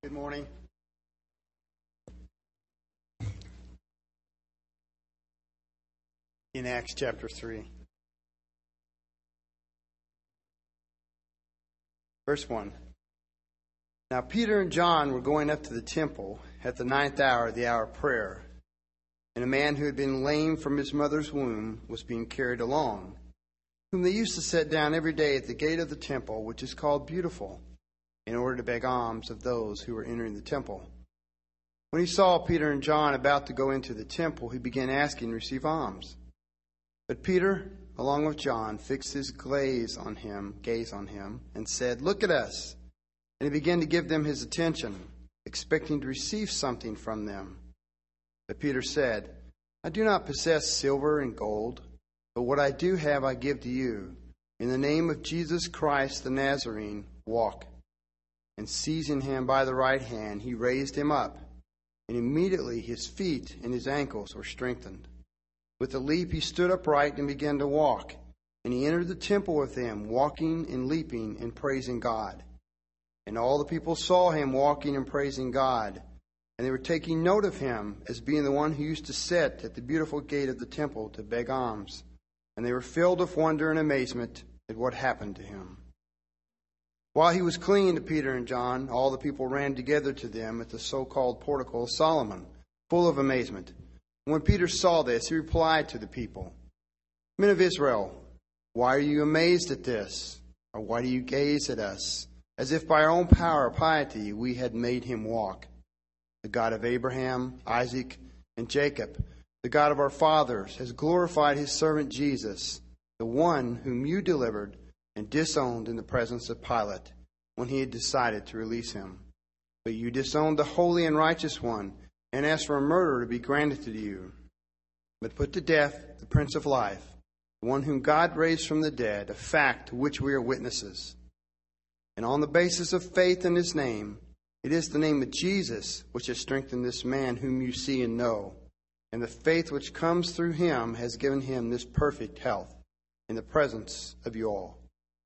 Good morning. In Acts chapter 3. Verse 1. Now Peter and John were going up to the temple at the 9th hour, the hour of prayer. And a man who had been lame from his mother's womb was being carried along, whom they used to set down every day at the gate of the temple, which is called Beautiful, in order to beg alms of those who were entering the temple. When he saw Peter and John about to go into the temple, he began asking to receive alms. But Peter, along with John, fixed his gaze on him, and said, "Look at us." And he began to give them his attention, expecting to receive something from them. But Peter said, "I do not possess silver and gold, but what I do have I give to you. In the name of Jesus Christ the Nazarene, walk." And seizing him by the right hand, he raised him up, and immediately his feet and his ankles were strengthened. With a leap he stood upright and began to walk, and he entered the temple with them, walking and leaping and praising God. And all the people saw him walking and praising God, and they were taking note of him as being the one who used to sit at the beautiful gate of the temple to beg alms. And they were filled with wonder and amazement at what happened to him. While he was clinging to Peter and John, all the people ran together to them at the so-called portico of Solomon, full of amazement. And when Peter saw this, he replied to the people, "Men of Israel, why are you amazed at this? Or why do you gaze at us, as if by our own power or piety we had made him walk? The God of Abraham, Isaac, and Jacob, the God of our fathers, has glorified his servant Jesus, the one whom you delivered and disowned in the presence of Pilate, when he had decided to release him. But you disowned the holy and righteous one, and asked for a murderer to be granted to you. But put to death the Prince of Life, the one whom God raised from the dead, a fact to which we are witnesses. And on the basis of faith in his name, it is the name of Jesus which has strengthened this man whom you see and know. And the faith which comes through him has given him this perfect health in the presence of you all.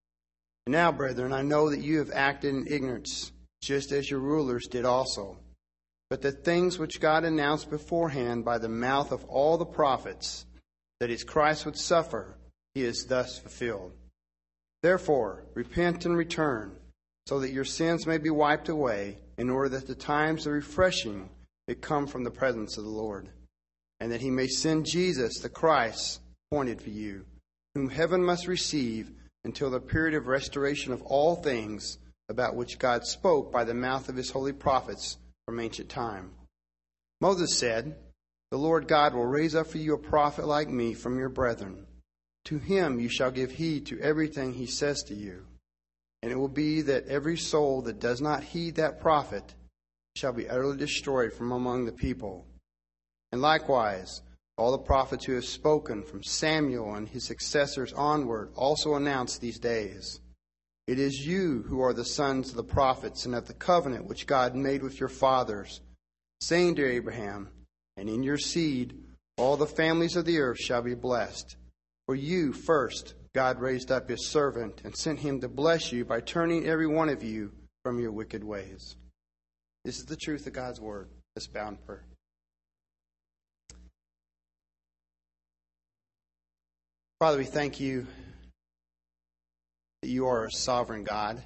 And now, brethren, I know that you have acted in ignorance, just as your rulers did also. But the things which God announced beforehand by the mouth of all the prophets, that his Christ would suffer, he has thus fulfilled. Therefore, repent and return, so that your sins may be wiped away, in order that the times of refreshing may come from the presence of the Lord, and that he may send Jesus, the Christ, appointed for you, whom heaven must receive until the period of restoration of all things, about which God spoke by the mouth of his holy prophets from ancient time. Moses said, "The Lord God will raise up for you a prophet like me from your brethren. To him you shall give heed to everything he says to you. And it will be that every soul that does not heed that prophet shall be utterly destroyed from among the people. And likewise, all the prophets who have spoken from Samuel and his successors onward also announce these days. It is you who are the sons of the prophets and of the covenant which God made with your fathers, saying to Abraham, 'And in your seed all the families of the earth shall be blessed.' For you first God raised up his servant and sent him to bless you by turning every one of you from your wicked ways." This is the truth of God's word. Let's bow in prayer. Father, we thank you that you are a sovereign God,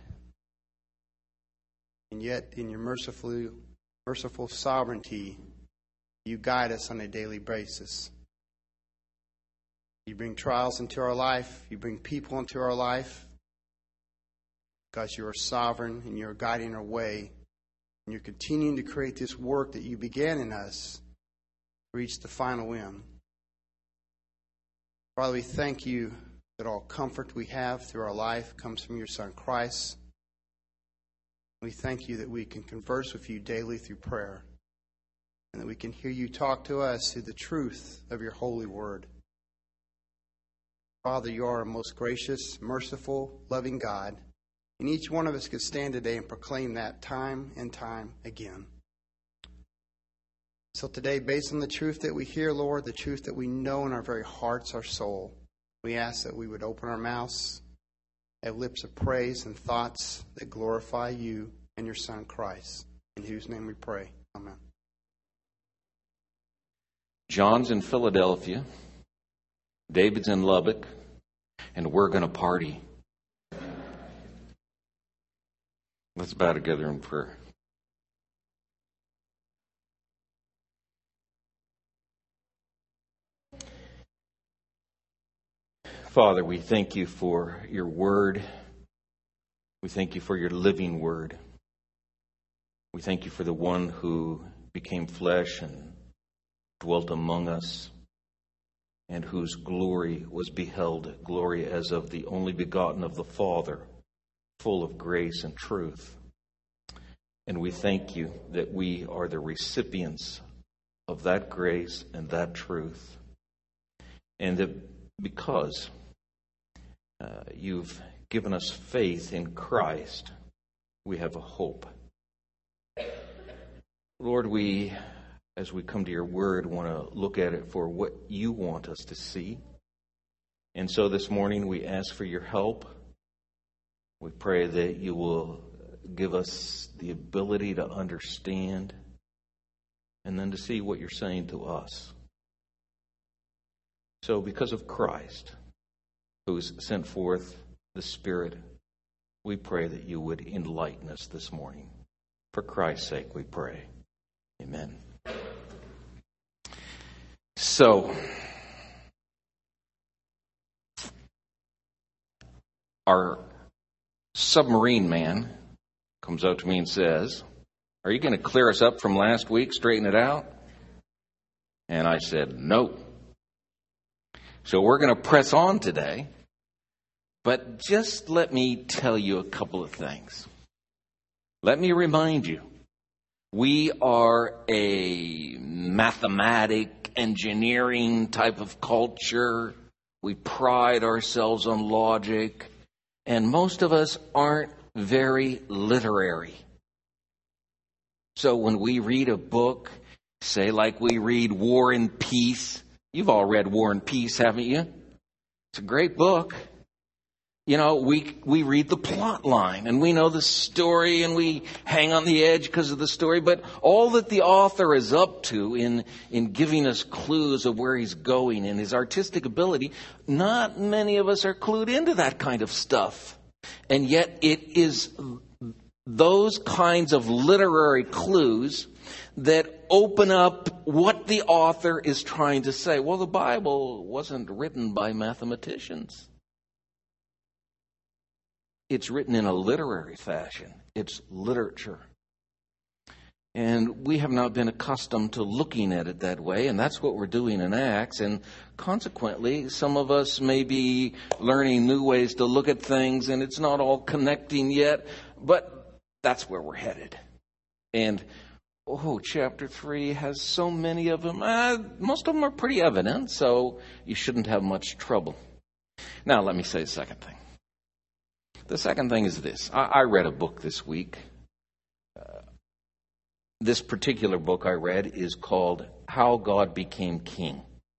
and yet in your merciful sovereignty, you guide us on a daily basis. You bring trials into our life, you bring people into our life, because you are sovereign and you're guiding our way, and you're continuing to create this work that you began in us to reach the final end. Father, we thank you that all comfort we have through our life comes from your Son, Christ. We thank you that we can converse with you daily through prayer, and that we can hear you talk to us through the truth of your holy word. Father, you are a most gracious, merciful, loving God, and each one of us could stand today and proclaim that time and time again. So today, based on the truth that we hear, Lord, the truth that we know in our very hearts, our soul, we ask that we would open our mouths, have lips of praise and thoughts that glorify you and your Son, Christ. in whose name we pray. Amen. John's in Philadelphia, David's in Lubbock, and we're going to party. Let's bow together in prayer. Father, we thank you for your word. We thank you for your living word. We thank you for the one who became flesh and dwelt among us, and whose glory was beheld, glory as of the only begotten of the Father, full of grace and truth. And we thank you that we are the recipients of that grace and that truth. And that because you've given us faith in Christ, we have a hope. Lord, as we come to your word, want to look at it for what you want us to see. And so this morning we ask for your help. We pray that you will give us the ability to understand and then to see what you're saying to us. So because of Christ, who's sent forth the Spirit, we pray that you would enlighten us this morning. For Christ's sake we pray. Amen. So, our submarine man comes up to me and says, "Are you going to clear us up from last week, straighten it out?" And I said, "No." So we're going to press on today, but just let me tell you a couple of things. Let me remind you, we are a mathematic, engineering type of culture. We pride ourselves on logic, and most of us aren't very literary. So when we read a book, say like we read War and Peace, you've all read War and Peace, haven't you? It's a great book. You know, we read the plot line and we know the story and we hang on the edge because of the story. But all that the author is up to in giving us clues of where he's going and his artistic ability, not many of us are clued into that kind of stuff. And yet it is those kinds of literary clues that open up what the author is trying to say. Well, the Bible wasn't written by mathematicians. It's written in a literary fashion. It's literature. And we have not been accustomed to looking at it that way, and that's what we're doing in Acts. And consequently, some of us may be learning new ways to look at things, and it's not all connecting yet, but that's where we're headed. And chapter 3 has so many of them. Most of them are pretty evident, so you shouldn't have much trouble. Now, let me say the second thing. The second thing is this. I read a book this week. This particular book I read is called How God Became King.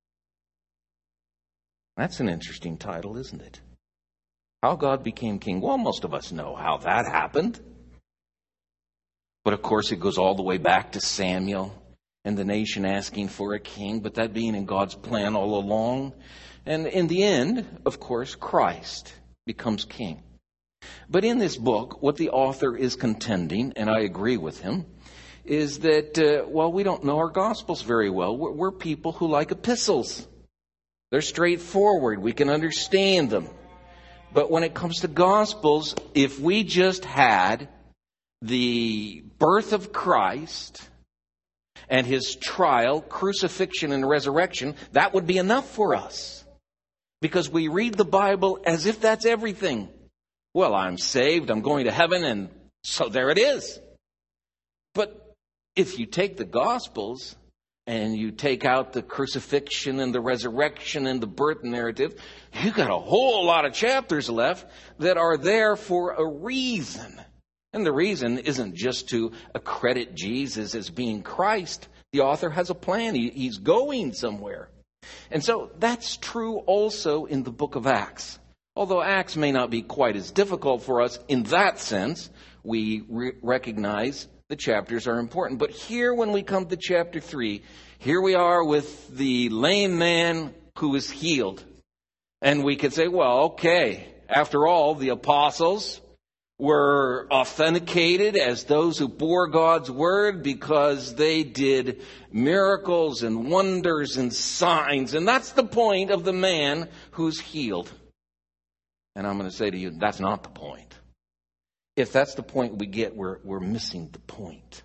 That's an interesting title, isn't it? How God Became King. Well, most of us know how that happened. But of course, it goes all the way back to Samuel and the nation asking for a king, but that being in God's plan all along. And in the end, of course, Christ becomes king. But in this book, what the author is contending, and I agree with him, is that, we don't know our Gospels very well. We're people who like epistles. They're straightforward. We can understand them. But when it comes to Gospels, if we just had the birth of Christ and his trial, crucifixion, and resurrection, that would be enough for us. Because we read the Bible as if that's everything. Well, I'm saved, I'm going to heaven, and so there it is. But if you take the Gospels and you take out the crucifixion and the resurrection and the birth narrative, you got a whole lot of chapters left that are there for a reason. And the reason isn't just to accredit Jesus as being Christ. The author has a plan. He's going somewhere. And so that's true also in the book of Acts. Although Acts may not be quite as difficult for us in that sense, we recognize the chapters are important. But here, when we come to chapter 3, here we are with the lame man who is healed. And we could say, well, okay, after all, the apostles were authenticated as those who bore God's word because they did miracles and wonders and signs. And that's the point of the man who's healed. And I'm going to say to you, that's not the point. If that's the point we get, we're missing the point.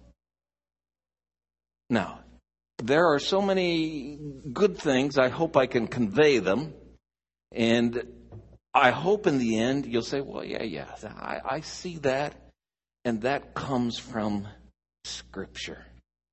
Now, there are so many good things. I hope I can convey them. And I hope in the end you'll say, well, yeah, I see that. And that comes from Scripture.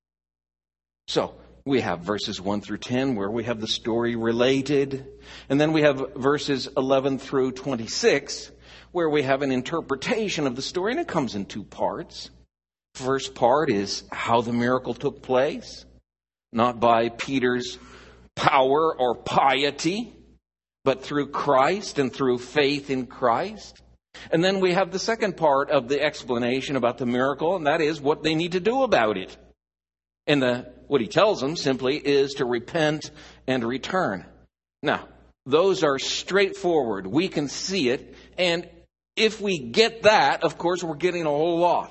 So we have verses 1 through 10 where we have the story related. And then we have verses 11 through 26 where we have an interpretation of the story. And it comes in two parts. First part is how the miracle took place. Not by Peter's power or piety, but through Christ and through faith in Christ. And then we have the second part of the explanation about the miracle, and that is what they need to do about it. And what he tells them simply is to repent and return. Now, those are straightforward. We can see it. And if we get that, of course, we're getting a whole lot.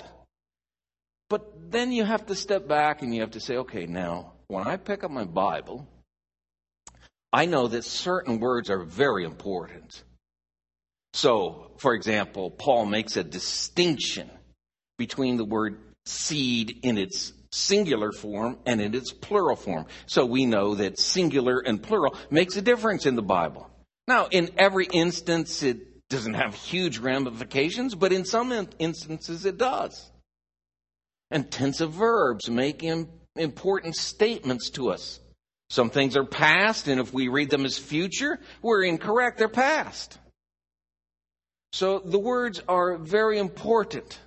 But then you have to step back and you have to say, okay, now, when I pick up my Bible, I know that certain words are very important. So, for example, Paul makes a distinction between the word seed in its singular form and in its plural form. So we know that singular and plural makes a difference in the Bible. Now, in every instance, it doesn't have huge ramifications, but in some instances it does. And tensive verbs make important statements to us. Some things are past, and if we read them as future, we're incorrect. They're past. So the words are very important.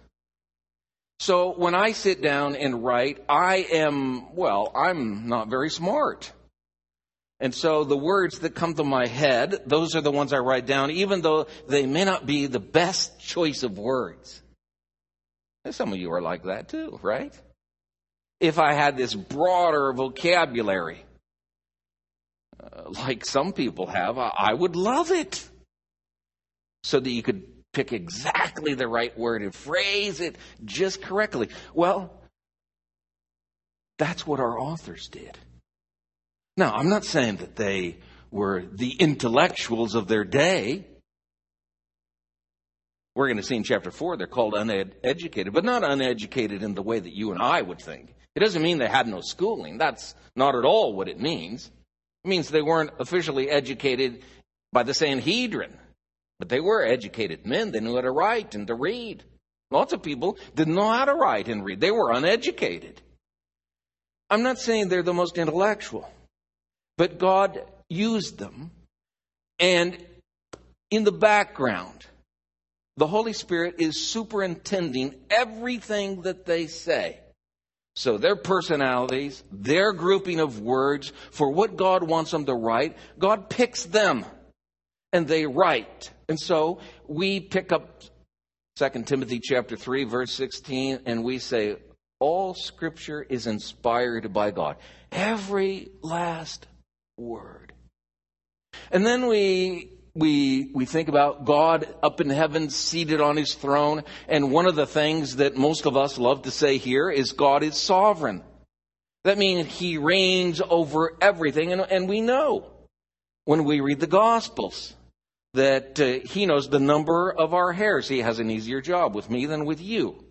So when I sit down and write, I'm not very smart. And so the words that come to my head, those are the ones I write down, even though they may not be the best choice of words. And some of you are like that too, right? If I had this broader vocabulary, like some people have, I would love it. So that you could pick exactly the right word and phrase it just correctly. Well, that's what our authors did. Now, I'm not saying that they were the intellectuals of their day. We're going to see in chapter 4, they're called uneducated, but not uneducated in the way that you and I would think. It doesn't mean they had no schooling. That's not at all what it means. It means they weren't officially educated by the Sanhedrin, but they were educated men. They knew how to write and to read. Lots of people didn't know how to write and read. They were uneducated. I'm not saying they're the most intellectual, but God used them. And in the background, the Holy Spirit is superintending everything that they say. So their personalities, their grouping of words for what God wants them to write, God picks them and they write. And so we pick up 2 Timothy chapter 3, verse 16, and we say, all Scripture is inspired by God. Every last word. And then we think about God up in heaven, seated on his throne. And one of the things that most of us love to say here is God is sovereign. That means he reigns over everything. And we know when we read the Gospels that he knows the number of our hairs. He has an easier job with me than with you.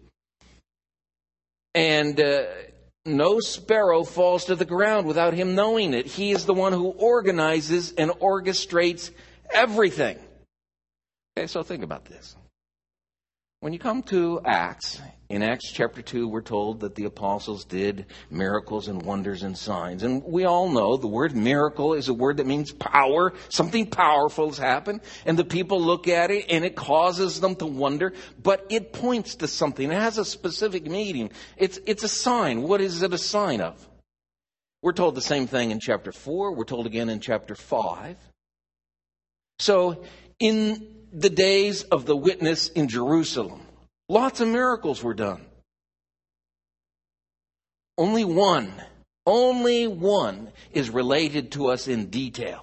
And no sparrow falls to the ground without him knowing it. He is the one who organizes and orchestrates everything. Okay, so think about this. When you come to Acts, in Acts chapter 2, we're told that the apostles did miracles and wonders and signs. And we all know the word miracle is a word that means power. Something powerful has happened. And the people look at it and it causes them to wonder. But it points to something. It has a specific meaning. It's a sign. What is it a sign of? We're told the same thing in chapter 4. We're told again in chapter 5. So in the days of the witness in Jerusalem, lots of miracles were done. Only one is related to us in detail.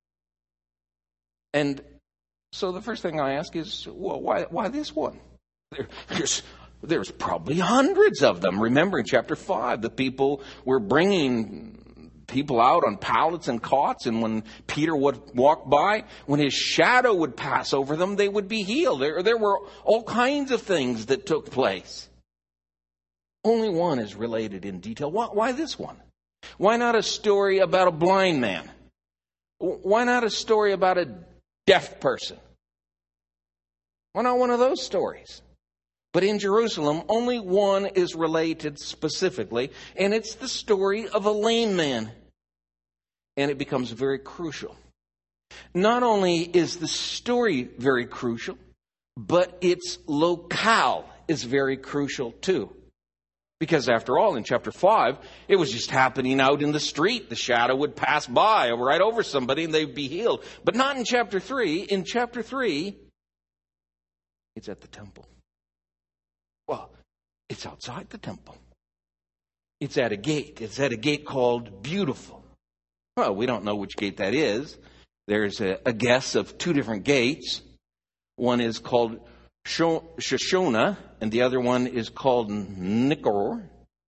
And so the first thing I ask is, well, why this one? There's probably hundreds of them. Remember in chapter 5, the people were bringing people out on pallets and cots, and when Peter would walk by, when his shadow would pass over them, they would be healed. There were all kinds of things that took place. Only one is related in detail. Why this one? Why not a story about a blind man? Why not a story about a deaf person? Why not one of those stories? But in Jerusalem, only one is related specifically, and it's the story of a lame man. And it becomes very crucial. Not only is the story very crucial, but its locale is very crucial too. Because after all, in chapter 5, it was just happening out in the street. The shadow would pass by right over somebody and they'd be healed. But not in chapter 3. In chapter 3, it's at the temple. Well, it's outside the temple. It's at a gate. It's at a gate called Beautiful. Well, we don't know which gate that is. There's a guess of two different gates. One is called Shoshona, and the other one is called Nicanor.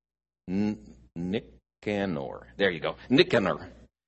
Nicanor. There you go. Nicanor.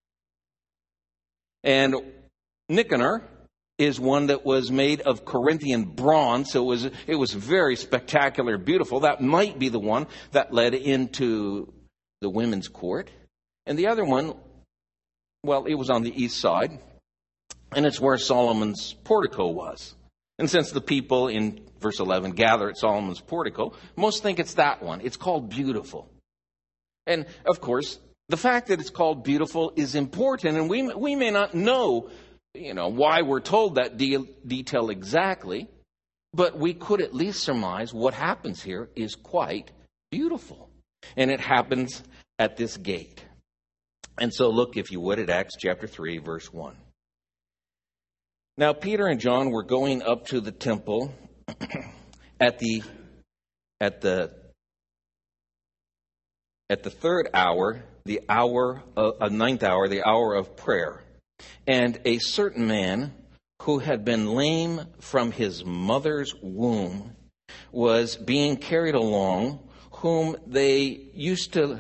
And Nicanor is one that was made of Corinthian bronze, so it was very spectacular, beautiful. That might be the one that led into the women's court. And the other one, well, it was on the east side, and it's where Solomon's portico was. And since the people in verse 11 gather at Solomon's portico, most think it's that one. It's called Beautiful. And, of course, the fact that it's called Beautiful is important, and we may not know, why we're told that detail exactly, but we could at least surmise what happens here is quite beautiful. And it happens at this gate. And so look, if you would, at Acts chapter 3, verse 1. Now Peter and John were going up to the temple at the third hour, the ninth hour, the hour of prayer. And a certain man who had been lame from his mother's womb was being carried along, whom they used to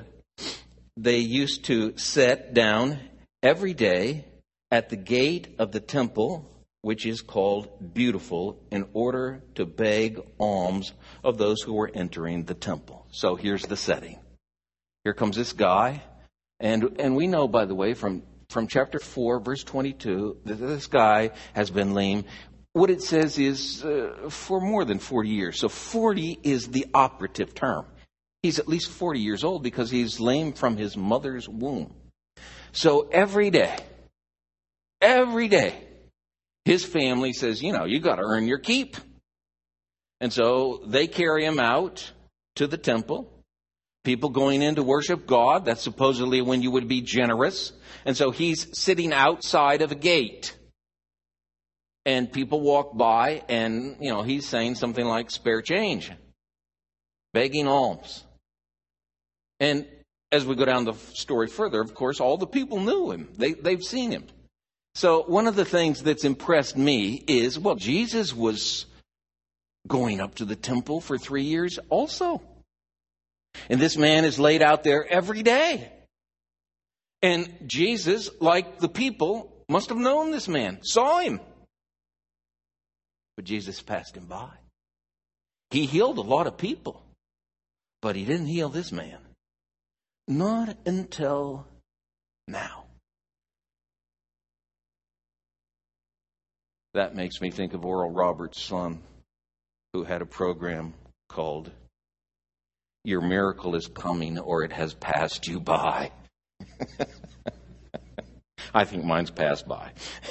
set down every day at the gate of the temple, which is called Beautiful, in order to beg alms of those who were entering the temple. So here's the setting. Here comes this guy, and we know, by the way, from chapter 4, verse 22, that this guy has been lame. What it says is for more than 40 years. So 40 is the operative term. He's at least 40 years old because he's lame from his mother's womb. So every day, his family says, you got to earn your keep. And so they carry him out to the temple. People going in to worship God, that's supposedly when you would be generous. And so he's sitting outside of a gate. And people walk by and, he's saying something like spare change, begging alms. And as we go down the story further, of course, all the people knew him. They've seen him. So one of the things that's impressed me is, Jesus was going up to the temple for 3 years also. And this man is laid out there every day. And Jesus, like the people, must have known this man, saw him. But Jesus passed him by. He healed a lot of people, but he didn't heal this man. Not until now. That makes me think of Oral Roberts' son, who had a program called Your Miracle is Coming, or It Has Passed You By. I think mine's passed by.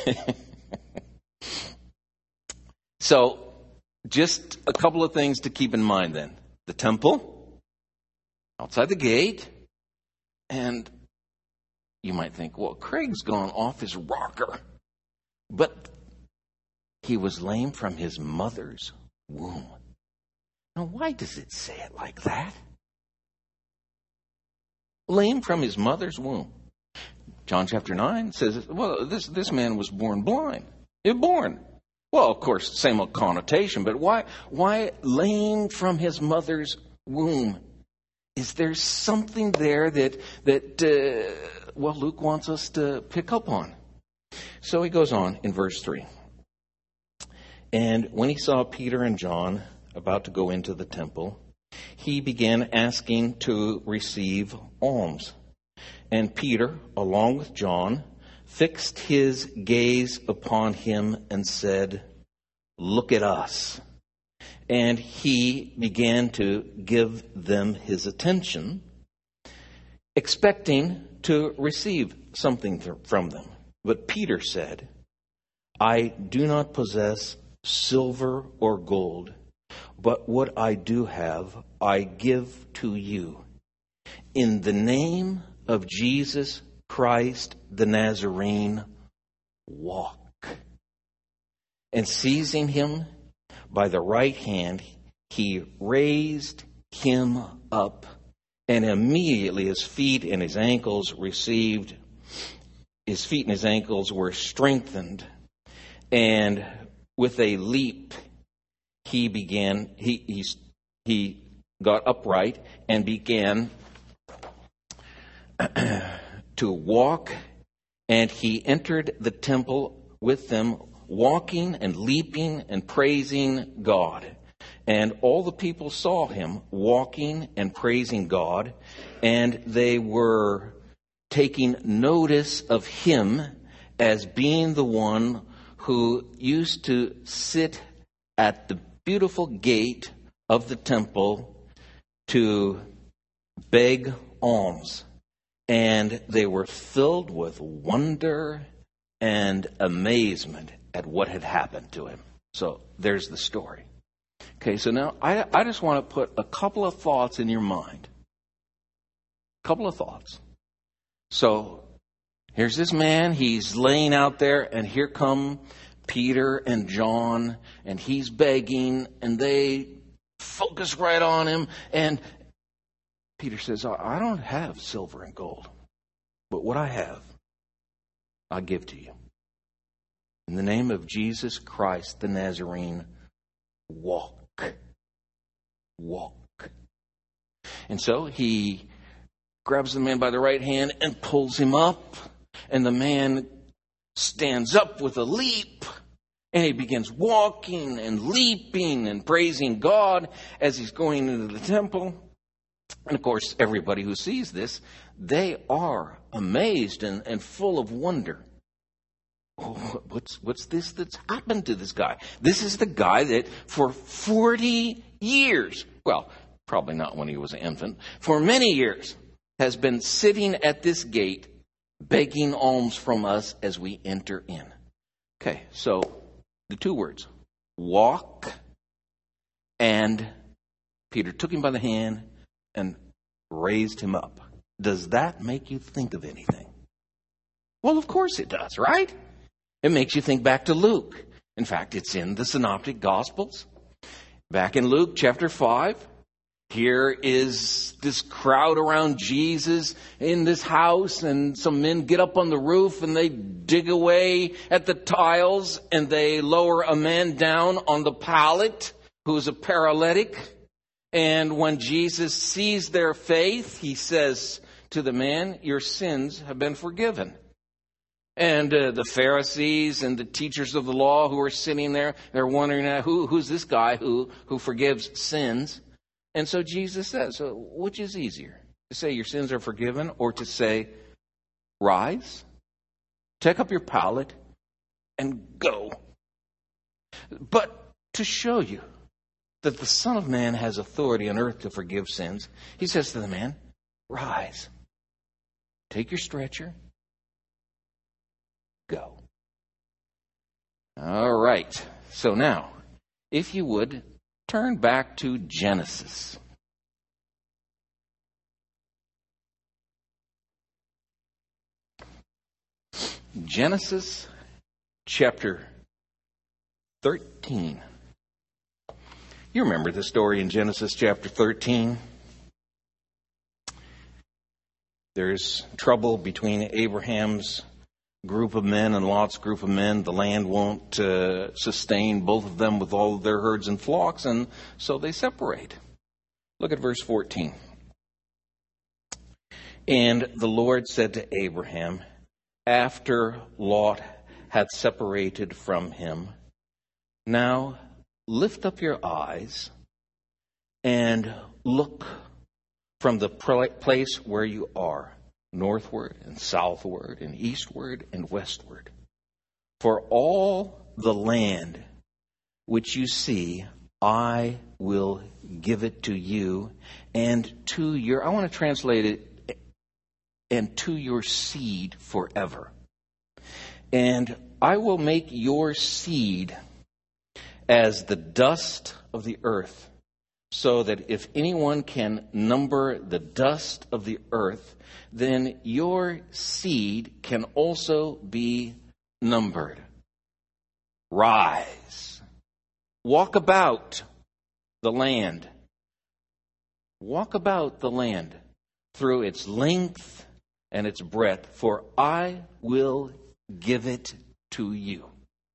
So, just a couple of things to keep in mind then. The temple, outside the gate, and you might think, Craig's gone off his rocker. But he was lame from his mother's womb. Now, why does it say it like that? lame from his mother's womb. John chapter 9 says, well, this man was born blind. Born. Well, of course, same old connotation, but why lame from his mother's womb? Is there something there that Luke wants us to pick up on? So he goes on in verse 3. And when he saw Peter and John about to go into the temple, he began asking to receive alms. And Peter, along with John, fixed his gaze upon him and said, "Look at us." And he began to give them his attention, expecting to receive something from them. But Peter said, "I do not possess silver or gold, but what I do have, I give to you. In the name of Jesus Christ the Nazarene, walk." And seizing him by the right hand, he raised him up, and immediately his feet and his ankles were strengthened, and with a leap he got upright and began to walk, and he entered the temple with them, walking and leaping and praising God. And all the people saw him walking and praising God, and they were taking notice of him as being the one who used to sit at the beautiful gate of the temple to beg alms. And they were filled with wonder and amazement at what had happened to him. So there's the story. Okay, so now I just want to put a couple of thoughts in your mind. A couple of thoughts. So here's this man, he's laying out there, and here come Peter and John, and he's begging, and they focus right on him. And Peter says, "I don't have silver and gold, but what I have, I give to you. In the name of Jesus Christ the Nazarene, walk." Walk. And so he grabs the man by the right hand and pulls him up, and the man stands up with a leap, and he begins walking and leaping and praising God as he's going into the temple. And of course, everybody who sees this, they are amazed and full of wonder. Oh, what's this that's happened to this guy? This is the guy that for 40 years, well, probably not when he was an infant, for many years has been sitting at this gate begging alms from us as we enter in. Okay, so the two words, walk, and Peter took him by the hand and raised him up. Does that make you think of anything? Well, of course it does, right? It makes you think back to Luke. In fact, it's in the Synoptic Gospels. Back in Luke chapter 5, here is this crowd around Jesus in this house, and some men get up on the roof and they dig away at the tiles, and they lower a man down on the pallet who's a paralytic. And when Jesus sees their faith, he says to the man, "Your sins have been forgiven." And the Pharisees and the teachers of the law who are sitting there, they're wondering, who's this guy who forgives sins? And so Jesus says, so which is easier? To say your sins are forgiven, or to say, rise, take up your pallet, and go? But to show you that the Son of Man has authority on earth to forgive sins, he says to the man, rise, take your stretcher, go. All right. So now, if you would, turn back to Genesis. Genesis chapter 13. You remember the story in Genesis chapter 13? There's trouble between Abraham's group of men and Lot's group of men. The land won't sustain both of them with all of their herds and flocks, and so they separate. Look at verse 14. And the Lord said to Abraham, after Lot had separated from him, now lift up your eyes and look from the place where you are, northward and southward and eastward and westward. For all the land which you see, I will give it to you and to your, I want to translate it, and to your seed forever. And I will make your seed as the dust of the earth, so that if anyone can number the dust of the earth, then your seed can also be numbered. Rise, walk about the land. Walk about the land through its length and its breadth, for I will give it to you.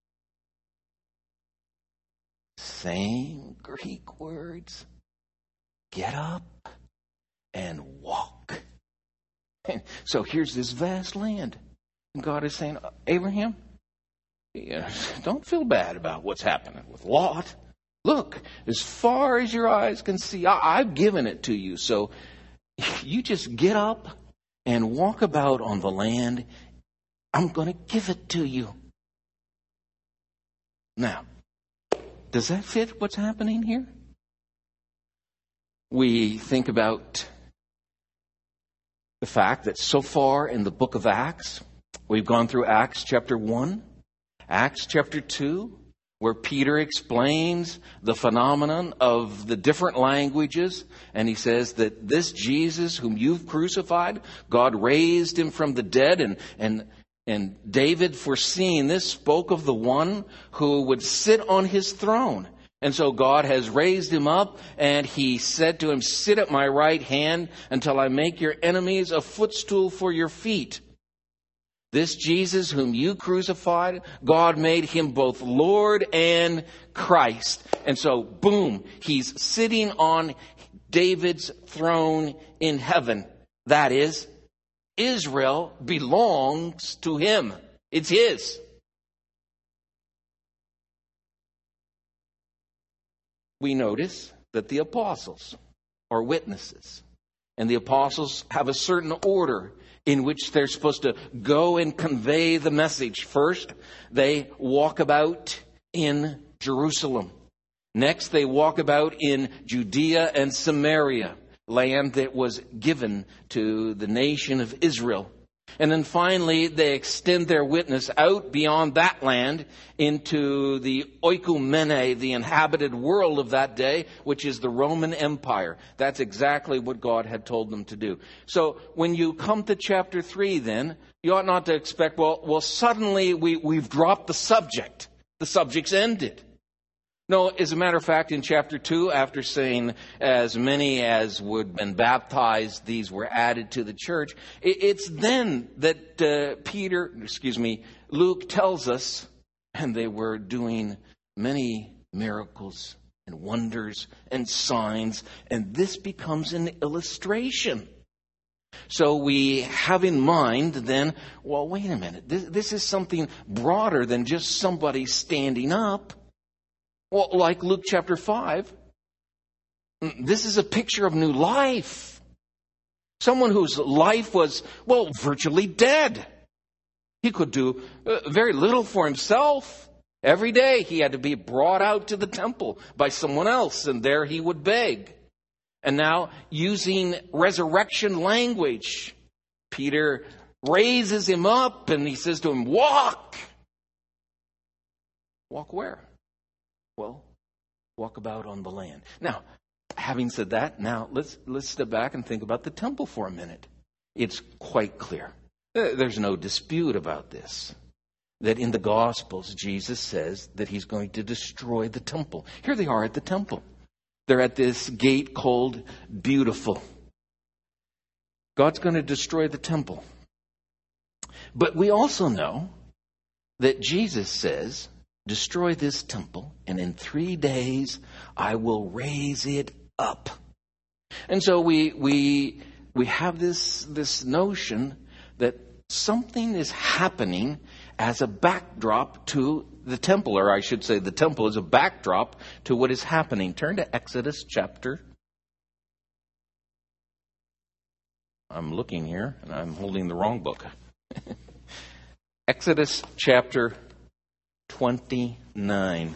Same Greek words. Get up and walk. And so here's this vast land. And God is saying, Abraham, don't feel bad about what's happening with Lot. Look, as far as your eyes can see, I've given it to you. So you just get up and walk about on the land. I'm going to give it to you. Now, does that fit what's happening here? We think about the fact that so far in the book of Acts, we've gone through Acts chapter 1, Acts chapter 2, where Peter explains the phenomenon of the different languages. And he says that this Jesus whom you've crucified, God raised him from the dead. And David, foreseeing this, spoke of the one who would sit on his throne. And so God has raised him up, and he said to him, sit at my right hand until I make your enemies a footstool for your feet. This Jesus whom you crucified, God made him both Lord and Christ. And so, boom, he's sitting on David's throne in heaven. That is, Israel belongs to him. It's his. We notice that the apostles are witnesses. And the apostles have a certain order in which they're supposed to go and convey the message. First, they walk about in Jerusalem. Next, they walk about in Judea and Samaria, land that was given to the nation of Israel. And then finally, they extend their witness out beyond that land into the oikumene, the inhabited world of that day, which is the Roman Empire. That's exactly what God had told them to do. So when you come to chapter 3, then, you ought not to expect, well, suddenly we've dropped the subject. The subject's ended. No, as a matter of fact, in chapter 2, after saying as many as would have been baptized, these were added to the church, it's then that Luke tells us, and they were doing many miracles and wonders and signs, and this becomes an illustration. So we have in mind then, well, wait a minute, this is something broader than just somebody standing up. Well, like Luke chapter 5, this is a picture of new life. Someone whose life was, virtually dead. He could do very little for himself. Every day he had to be brought out to the temple by someone else, and there he would beg. And now, using resurrection language, Peter raises him up and he says to him, walk. Walk where? Well, walk about on the land. Now, having said that, now let's step back and think about the temple for a minute. It's quite clear. There's no dispute about this. That in the Gospels, Jesus says that he's going to destroy the temple. Here they are at the temple. They're at this gate called Beautiful. God's going to destroy the temple. But we also know that Jesus says, destroy this temple, and in 3 days I will raise it up. And so we have this notion that something is happening as a backdrop to the temple, or I should say the temple is a backdrop to what is happening. Turn to Exodus chapter. I'm looking here, and I'm holding the wrong book. Exodus chapter 29.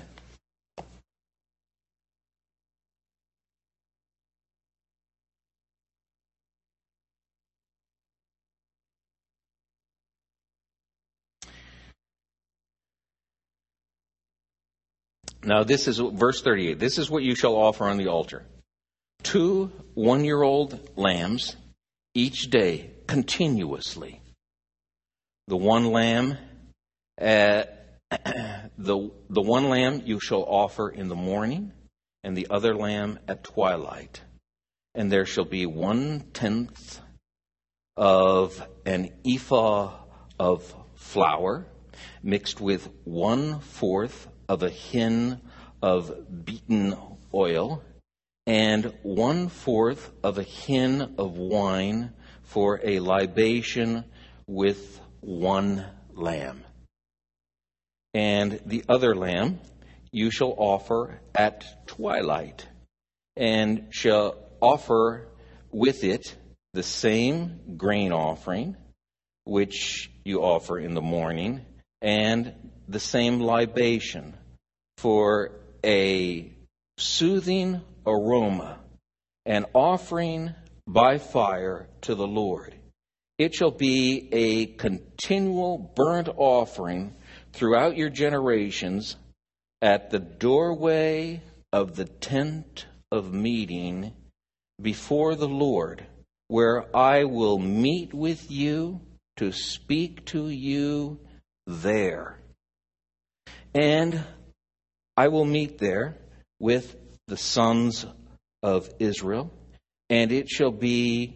Now this is verse 38. This is what you shall offer on the altar. 2 one-year-old lambs each day continuously. The one lamb, the one lamb you shall offer in the morning, and the other lamb at twilight. And there shall be 1/10 of an ephah of flour mixed with 1/4 of a hin of beaten oil, and 1/4 of a hin of wine for a libation with one lamb. And the other lamb you shall offer at twilight, and shall offer with it the same grain offering which you offer in the morning, and the same libation for a soothing aroma, an offering by fire to the Lord. It shall be a continual burnt offering throughout your generations at the doorway of the tent of meeting before the Lord, where I will meet with you to speak to you there. And I will meet there with the sons of Israel, and it shall be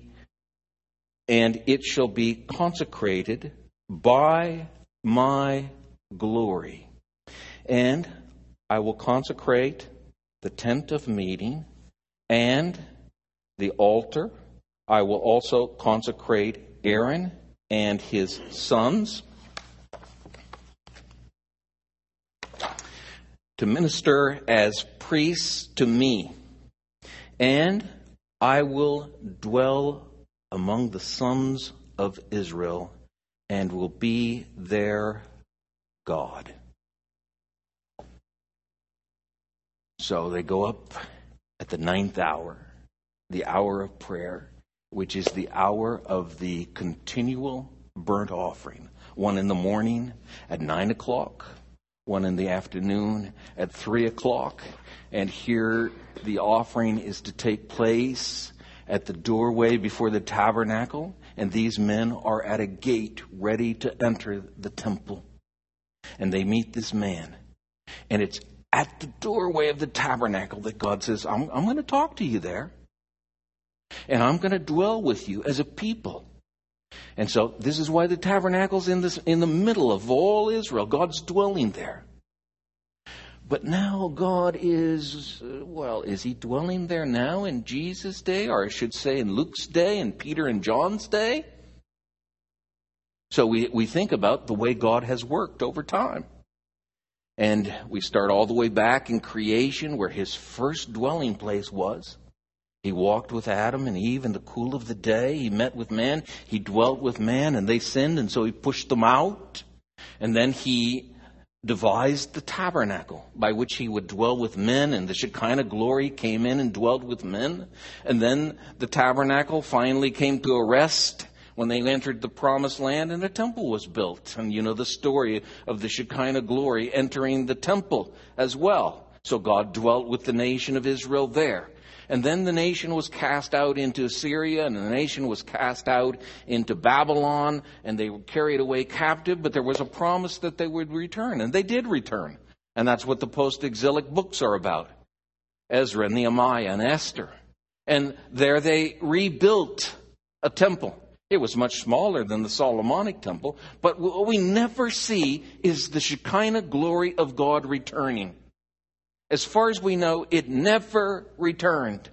consecrated by my glory. And I will consecrate the tent of meeting and the altar. I will also consecrate Aaron and his sons to minister as priests to me. And I will dwell among the sons of Israel and will be their God. So they go up at the 9th hour, the hour of prayer, which is the hour of the continual burnt offering. One in the morning at 9 o'clock, one in the afternoon at 3 o'clock. And here the offering is to take place at the doorway before the tabernacle. And these men are at a gate ready to enter the temple. And they meet this man. And it's at the doorway of the tabernacle that God says, I'm going to talk to you there. And I'm going to dwell with you as a people. And so this is why the tabernacle's in the middle of all Israel. God's dwelling there. But now God is he dwelling there now in Jesus' day? Or I should say in Luke's day and Peter and John's day? So we think about the way God has worked over time. And we start all the way back in creation where his first dwelling place was. He walked with Adam and Eve in the cool of the day. He met with man. He dwelt with man, and they sinned, and so he pushed them out. And then he devised the tabernacle by which he would dwell with men, and the Shekinah glory came in and dwelt with men. And then the tabernacle finally came to a rest when they entered the promised land and a temple was built. And you know the story of the Shekinah glory entering the temple as well. So God dwelt with the nation of Israel there. And then the nation was cast out into Assyria, and the nation was cast out into Babylon, and they were carried away captive, but there was a promise that they would return, and they did return. And that's what the post-exilic books are about. Ezra, Nehemiah, and Esther. And there they rebuilt a temple. It was much smaller than the Solomonic temple, but what we never see is the Shekinah glory of God returning. As far as we know, it never returned.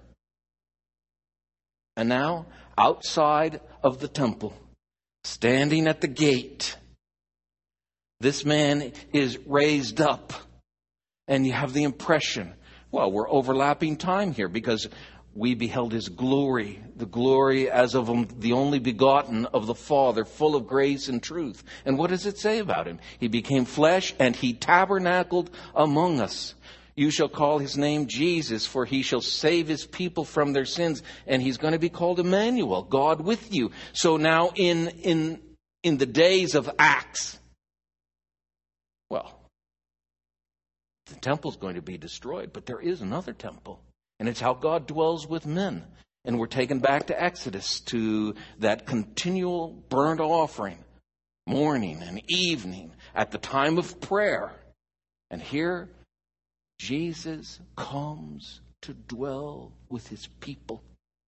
And now, outside of the temple, standing at the gate, this man is raised up. And you have the impression, well, we're overlapping time here because we beheld his glory, the glory as of the only begotten of the Father, full of grace and truth. And what does it say about him? He became flesh and he tabernacled among us. You shall call his name Jesus, for he shall save his people from their sins. And he's going to be called Emmanuel, God with you. So now in the days of Acts, well, the temple's going to be destroyed, but there is another temple. And it's how God dwells with men. And we're taken back to Exodus, to that continual burnt offering, morning and evening, at the time of prayer. And here, Jesus comes to dwell with his people.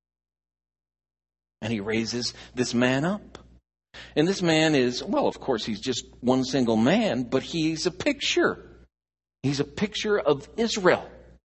And he raises this man up. And this man is, well, of course, he's just one single man, but he's a picture. He's a picture of Israel.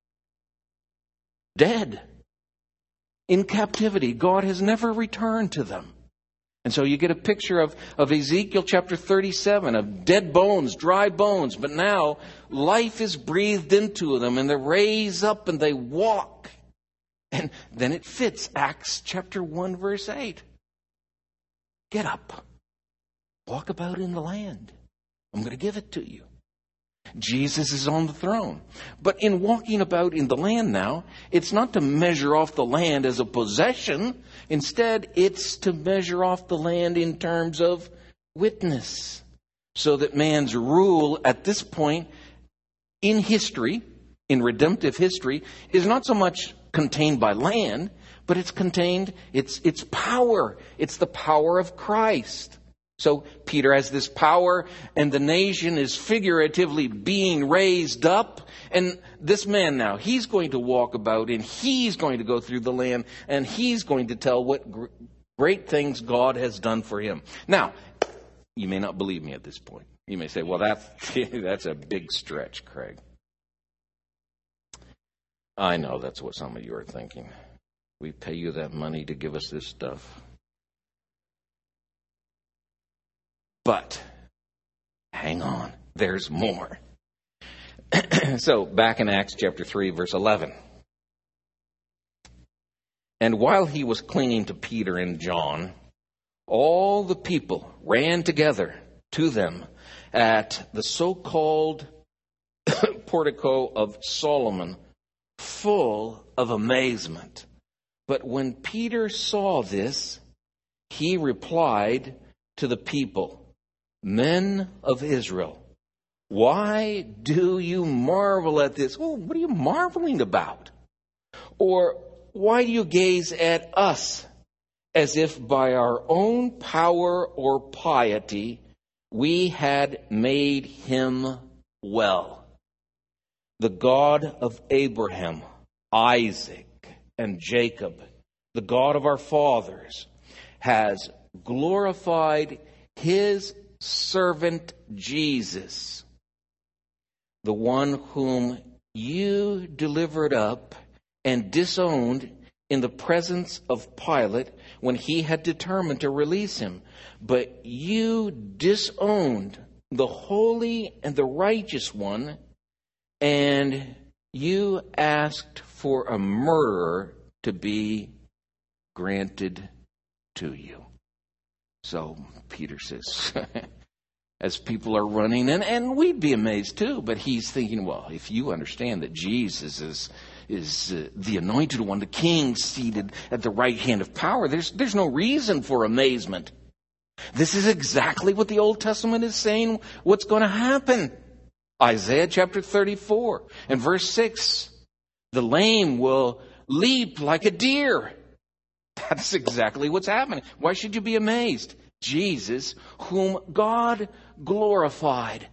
Dead. In captivity. God has never returned to them. And so you get a picture of Ezekiel chapter 37, of dead bones, dry bones. But now life is breathed into them and they raise up and they walk. And then it fits Acts chapter 1 verse 8. Get up. Walk about in the land. I'm going to give it to you. Jesus is on the throne. But in walking about in the land now, it's not to measure off the land as a possession. Instead, it's to measure off the land in terms of witness. So that man's rule at this point in history, in redemptive history, is not so much contained by land, but it's contained, it's power. It's the power of Christ. So Peter has this power and the nation is figuratively being raised up. And this man now, he's going to walk about and he's going to go through the land and he's going to tell what great things God has done for him. Now, you may not believe me at this point. You may say, well, that's a big stretch, Craig. I know that's what some of you are thinking. We pay you that money to give us this stuff. But, hang on, there's more. So, back in Acts chapter 3, verse 11. And while he was clinging to Peter and John, all the people ran together to them at the so-called portico of Solomon, full of amazement. But when Peter saw this, he replied to the people, Men of Israel, why do you marvel at this? Well, what are you marveling about? Or why do you gaze at us as if by our own power or piety we had made him well? The God of Abraham, Isaac, and Jacob, the God of our fathers, has glorified his servant Jesus, the one whom you delivered up and disowned in the presence of Pilate when he had determined to release him. But you disowned the holy and the righteous one, and you asked for a murderer to be granted to you. So Peter says, as people are running, and we'd be amazed too, but he's thinking, well, if you understand that Jesus is the anointed one, the king seated at the right hand of power, there's no reason for amazement. This is exactly what the Old Testament is saying what's going to happen. Isaiah chapter 34 and verse 6, the lame will leap like a deer. That's exactly what's happening. Why should you be amazed? Jesus, whom God glorified.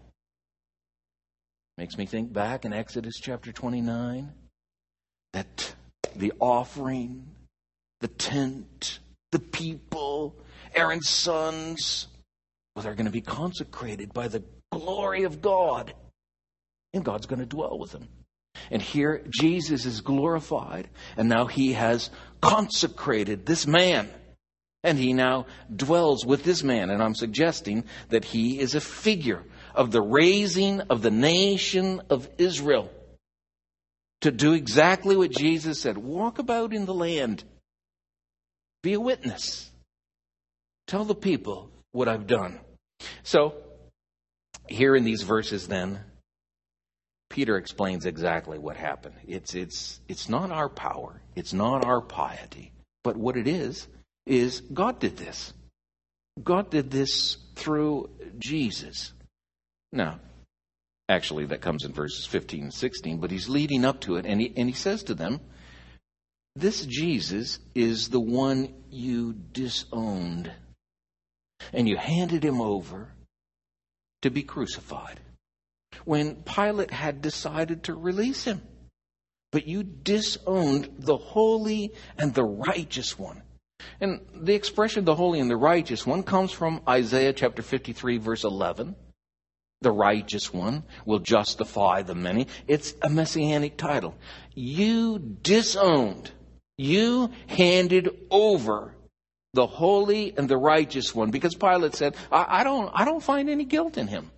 Makes me think back in Exodus chapter 29, that the offering, the tent, the people, Aaron's sons, well, they're going to be consecrated by the glory of God. And God's going to dwell with them. And here Jesus is glorified. And now he has consecrated this man. And he now dwells with this man. And I'm suggesting that he is a figure of the raising of the nation of Israel to do exactly what Jesus said. Walk about in the land. Be a witness. Tell the people what I've done. So, here in these verses then, Peter explains exactly what happened. It's not our power. It's not our piety. But what it is God did this. God did this through Jesus. Now, actually, that comes in verses 15 and 16, but he's leading up to it, and he says to them, this Jesus is the one you disowned, and you handed him over to be crucified when Pilate had decided to release him. But you disowned the holy and the righteous one. And the expression the holy and the righteous one comes from Isaiah chapter 53, verse 11. The righteous one will justify the many. It's a messianic title. You disowned, you handed over the holy and the righteous one, because Pilate said, I don't find any guilt in him.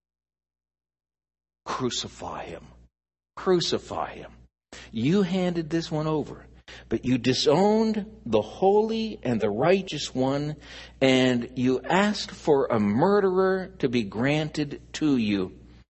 Crucify him. Crucify him. You handed this one over, but you disowned the holy and the righteous one, and you asked for a murderer to be granted to you.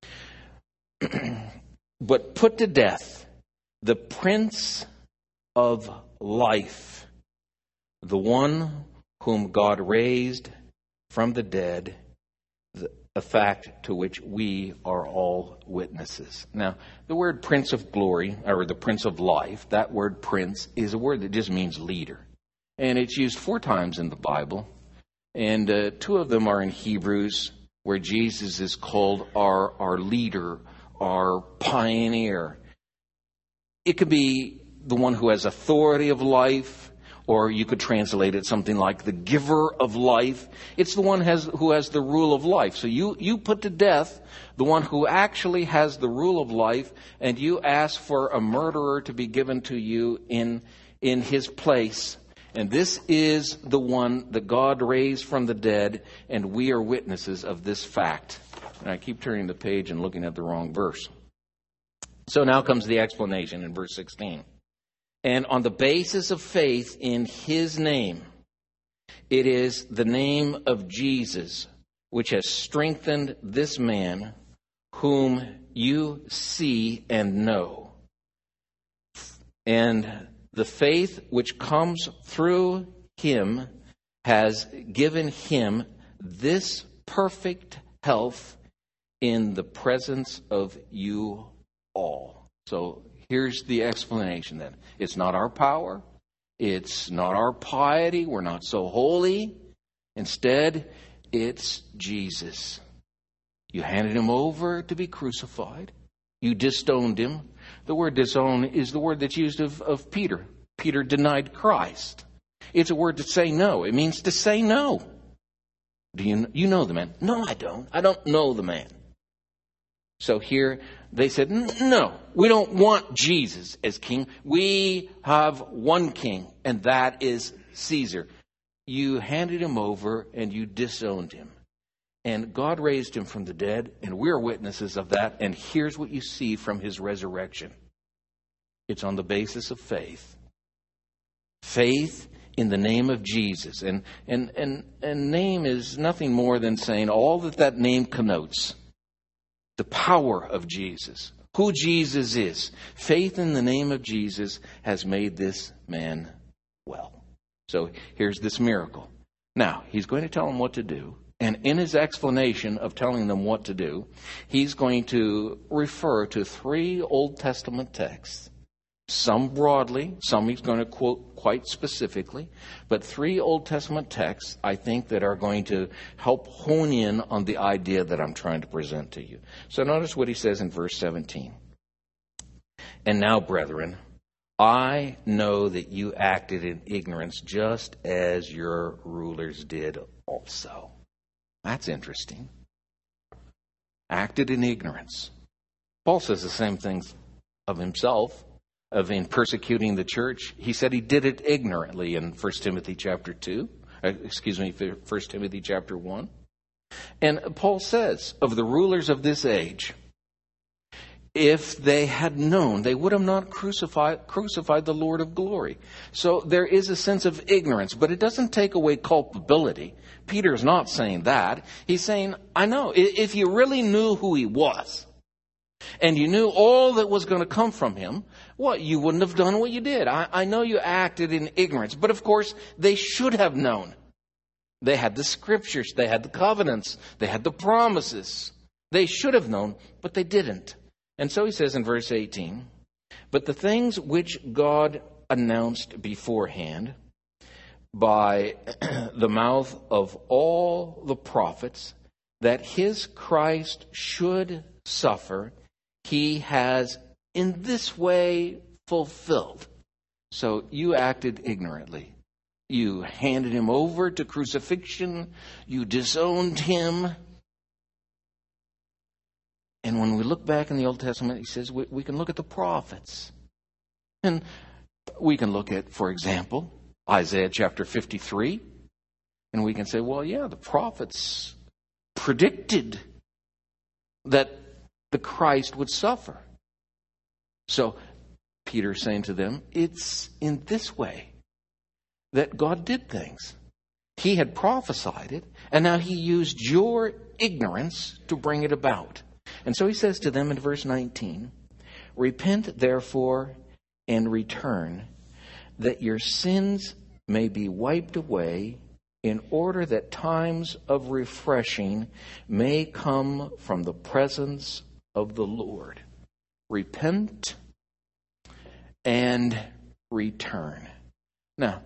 But put to death the Prince of Life, the one whom God raised from the dead, a fact to which we are all witnesses. Now, the word Prince of Glory, or the Prince of Life, that word prince is a word that just means leader. And it's used 4 times in the Bible. And 2 of them are in Hebrews, where Jesus is called our leader, our pioneer. It could be the one who has authority of life, or you could translate it something like the giver of life. It's the one who has the rule of life. So you put to death the one who actually has the rule of life, and you ask for a murderer to be given to you in his place. And this is the one that God raised from the dead, and we are witnesses of this fact. And I keep turning the page and looking at the wrong verse. So now comes the explanation in verse 16. And on the basis of faith in his name, it is the name of Jesus which has strengthened this man whom you see and know. And the faith which comes through him has given him this perfect health in the presence of you all. So here's the explanation then. It's not our power. It's not our piety. We're not so holy. Instead, it's Jesus. You handed him over to be crucified. You disowned him. The word disown is the word that's used of Peter. Peter denied Christ. It's a word to say no. It means to say no. Do you know the man? No, I don't. I don't know the man. So here they said, no, we don't want Jesus as king. We have one king, and that is Caesar. You handed him over and you disowned him. And God raised him from the dead, and we're witnesses of that. And here's what you see from his resurrection. It's on the basis of faith. Faith in the name of Jesus. And name is nothing more than saying all that name connotes. The power of Jesus. Who Jesus is. Faith in the name of Jesus has made this man well. So here's this miracle. Now, he's going to tell them what to do. And in his explanation of telling them what to do, he's going to refer to 3 Old Testament texts. Some broadly, some he's going to quote quite specifically, but 3 Old Testament texts, I think, that are going to help hone in on the idea that I'm trying to present to you. So notice what he says in verse 17. And now, brethren, I know that you acted in ignorance just as your rulers did also. That's interesting. Acted in ignorance. Paul says the same things of himself, of in persecuting the church. He said he did it ignorantly in 1 Timothy chapter 1. And Paul says of the rulers of this age, if they had known, they would have not crucified the Lord of glory. So there is a sense of ignorance, but it doesn't take away culpability. Peter's not saying that. He's saying, I know, if you really knew who he was, and you knew all that was going to come from him, well, you wouldn't have done what you did. I know you acted in ignorance, but of course, they should have known. They had the scriptures, they had the covenants, they had the promises. They should have known, but they didn't. And so he says in verse 18, but the things which God announced beforehand by the mouth of all the prophets, that his Christ should suffer, he has in this way fulfilled. So you acted ignorantly. You handed him over to crucifixion. You disowned him. And when we look back in the Old Testament, he says we can look at the prophets. And we can look at, for example, Isaiah chapter 53. And we can say, well, yeah, the prophets predicted that the Christ would suffer. So Peter's saying to them, it's in this way that God did things. He had prophesied it, and now he used your ignorance to bring it about. And so he says to them in verse 19, repent therefore and return, that your sins may be wiped away, in order that times of refreshing may come from the presence of the Lord. Repent and return. Now,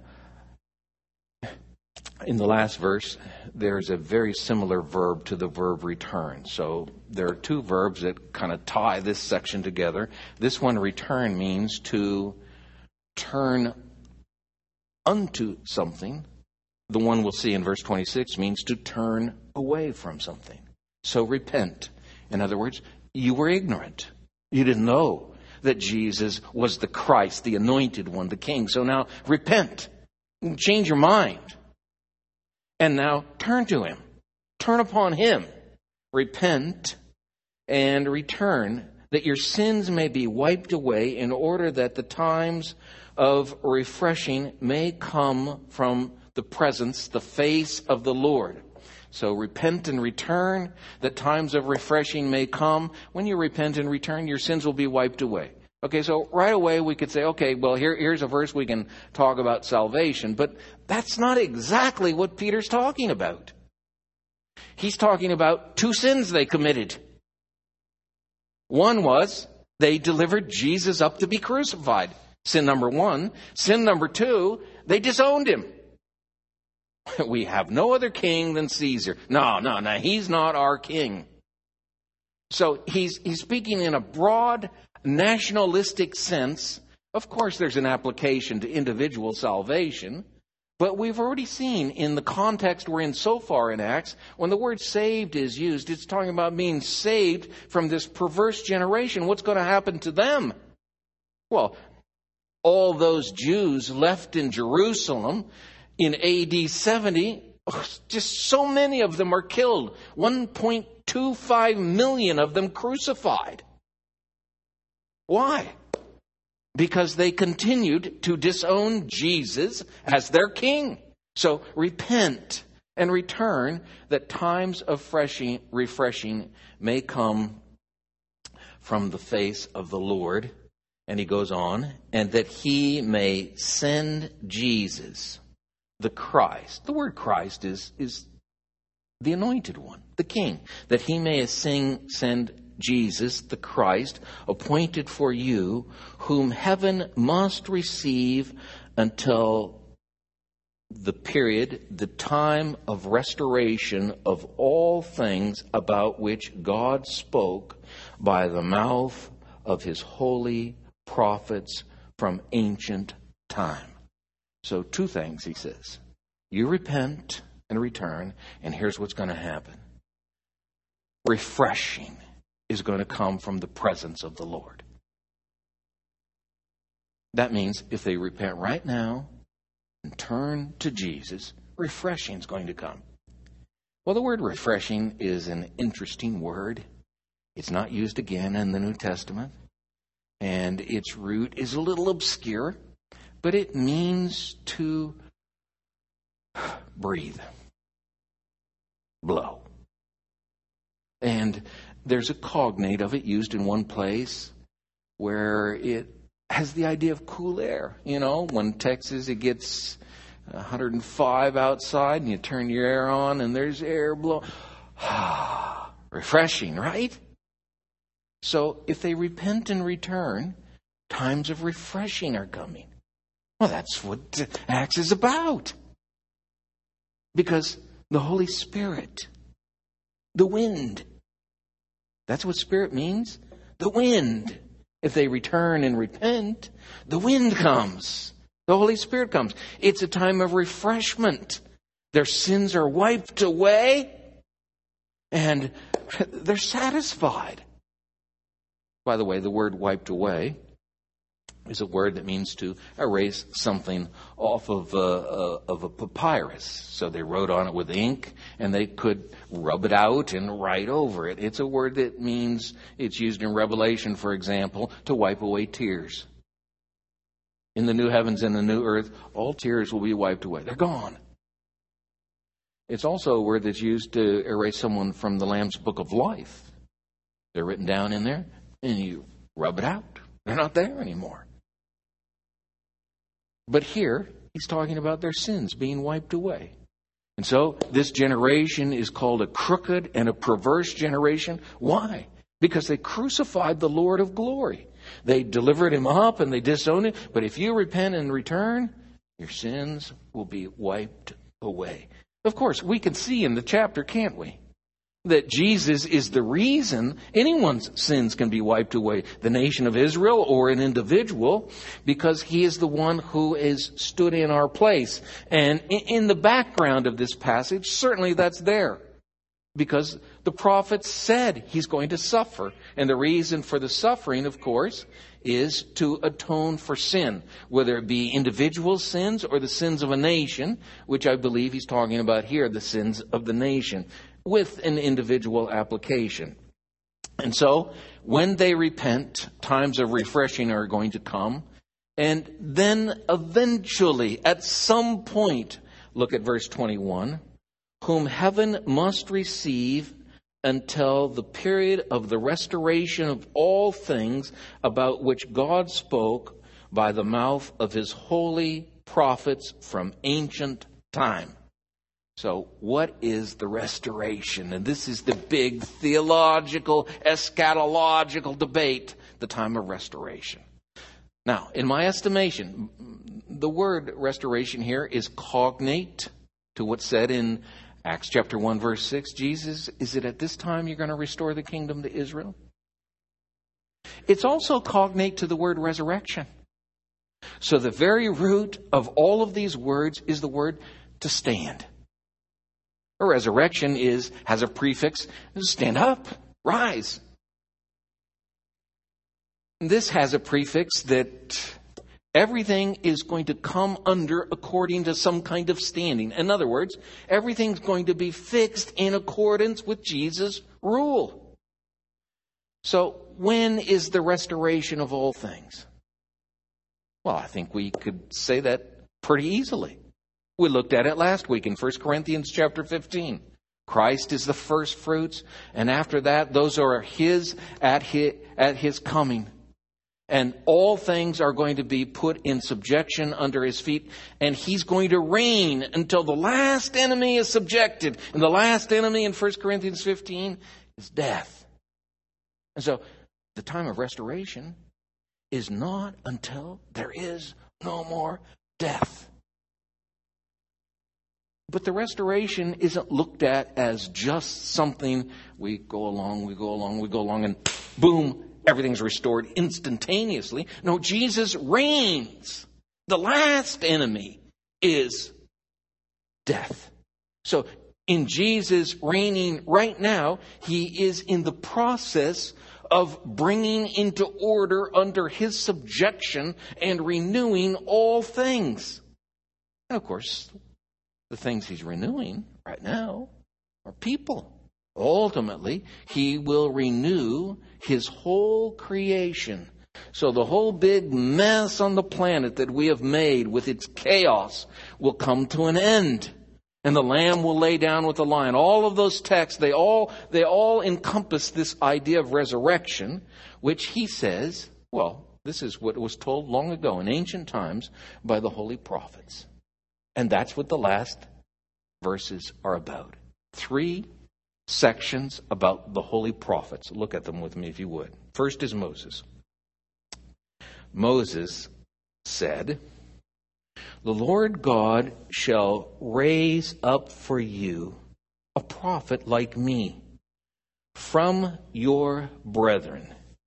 in the last verse, there's a very similar verb to the verb return. So there are two verbs that kind of tie this section together. This one, return, means to turn unto something. The one we'll see in verse 26 means to turn away from something. So repent. In other words, you were ignorant. You didn't know that Jesus was the Christ, the anointed one, the King. So now repent. Change your mind. And now turn to him. Turn upon him. Repent and return, that your sins may be wiped away, in order that the times of refreshing may come from the presence, the face of the Lord. So repent and return, that times of refreshing may come. When you repent and return, your sins will be wiped away. Okay, so right away we could say, okay, well, here's a verse we can talk about salvation. But that's not exactly what Peter's talking about. He's talking about two sins they committed. One was they delivered Jesus up to be crucified. Sin number one. Sin number two, they disowned him. We have no other king than Caesar. No, he's not our king. So he's speaking in a broad nationalistic sense. Of course, there's an application to individual salvation, but we've already seen in the context we're in so far in Acts, when the word saved is used, it's talking about being saved from this perverse generation. What's going to happen to them? Well, all those Jews left in Jerusalem in AD 70, just so many of them are killed. 1.25 million of them crucified. Why? Because they continued to disown Jesus as their king. So repent and return, that times of refreshing may come from the face of the Lord. And he goes on, and that he may send Jesus, the Christ. The word Christ is the anointed one, the king. That he may send Jesus, the Christ, appointed for you, whom heaven must receive until the period, the time of restoration of all things, about which God spoke by the mouth of his holy prophets from ancient time. So 2 things, he says. You repent and return, and here's what's going to happen. Refreshing is going to come from the presence of the Lord. That means if they repent right now and turn to Jesus, refreshing is going to come. Well, the word refreshing is an interesting word. It's not used again in the New Testament. And its root is a little obscure, but it means to breathe, blow. And there's a cognate of it used in one place where it has the idea of cool air. You know, when Texas, it gets 105 outside and you turn your air on and there's air blowing. Refreshing, right? So if they repent and return, times of refreshing are coming. Well, that's what Acts is about. Because the Holy Spirit, the wind, that's what Spirit means. The wind. If they return and repent, the wind comes. The Holy Spirit comes. It's a time of refreshment. Their sins are wiped away and they're satisfied. By the way, the word wiped away is a word that means to erase something off of a papyrus. So they wrote on it with ink and they could rub it out and write over it. It's a word that means, it's used in Revelation, for example, to wipe away tears. In the new heavens and the new earth, all tears will be wiped away. They're gone. It's also a word that's used to erase someone from the Lamb's Book of Life. They're written down in there and you rub it out. They're not there anymore. But here, he's talking about their sins being wiped away. And so, this generation is called a crooked and a perverse generation. Why? Because they crucified the Lord of glory. They delivered him up and they disowned him. But if you repent and return, your sins will be wiped away. Of course, we can see in the chapter, can't we? That Jesus is the reason anyone's sins can be wiped away. The nation of Israel or an individual, because he is the one who has stood in our place. And in the background of this passage, certainly that's there. Because the prophet said he's going to suffer. And the reason for the suffering, of course, is to atone for sin. Whether it be individual sins or the sins of a nation, which I believe he's talking about here, the sins of the nation, with an individual application. And so, when they repent, times of refreshing are going to come. And then eventually, at some point, look at verse 21, whom heaven must receive until the period of the restoration of all things about which God spoke by the mouth of his holy prophets from ancient time. So what is the restoration? And this is the big theological, eschatological debate, the time of restoration. Now, in my estimation, the word restoration here is cognate to what's said in Acts chapter 1, verse 6. Jesus, is it at this time you're going to restore the kingdom to Israel? It's also cognate to the word resurrection. So the very root of all of these words is the word to stand. A resurrection has a prefix, stand up, rise. This has a prefix that everything is going to come under according to some kind of standing. In other words, everything's going to be fixed in accordance with Jesus' rule. So when is the restoration of all things? Well, I think we could say that pretty easily. We looked at it last week in 1 Corinthians chapter 15. Christ is the first fruits, and after that, those are his at his coming. And all things are going to be put in subjection under his feet, and he's going to reign until the last enemy is subjected. And the last enemy in 1 Corinthians 15 is death. And so the time of restoration is not until there is no more death. But the restoration isn't looked at as just something we go along, and boom, everything's restored instantaneously. No, Jesus reigns. The last enemy is death. So in Jesus reigning right now, he is in the process of bringing into order under his subjection and renewing all things. And of course, the things he's renewing right now are people. Ultimately, he will renew his whole creation. So the whole big mess on the planet that we have made with its chaos will come to an end. And the Lamb will lay down with the lion. All of those texts, they all encompass this idea of resurrection, which he says, well, this is what was told long ago in ancient times by the holy prophets. And that's what the last verses are about. 3 sections about the holy prophets. Look at them with me if you would. First is Moses. Moses said, "The Lord God shall raise up for you a prophet like me from your brethren.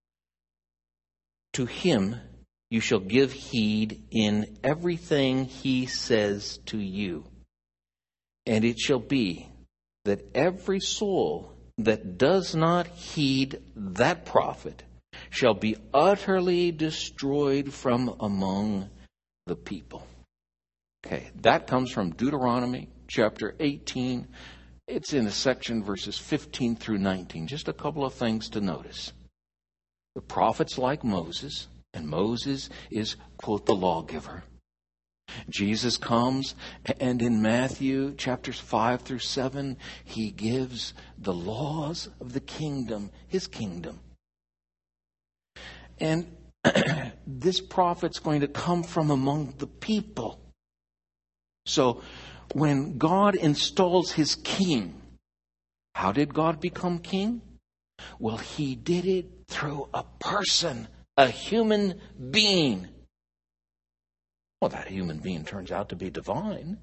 To him you shall give heed in everything he says to you. And it shall be that every soul that does not heed that prophet shall be utterly destroyed from among the people." Okay, that comes from Deuteronomy chapter 18. It's in a section verses 15 through 19. Just a couple of things to notice. The prophets like Moses, and Moses is, quote, the lawgiver. Jesus comes, and in Matthew chapters 5 through 7, he gives the laws of the kingdom, his kingdom. And this prophet's going to come from among the people. So when God installs his king, how did God become king? Well, he did it through a person, a human being. Well, that human being turns out to be divine.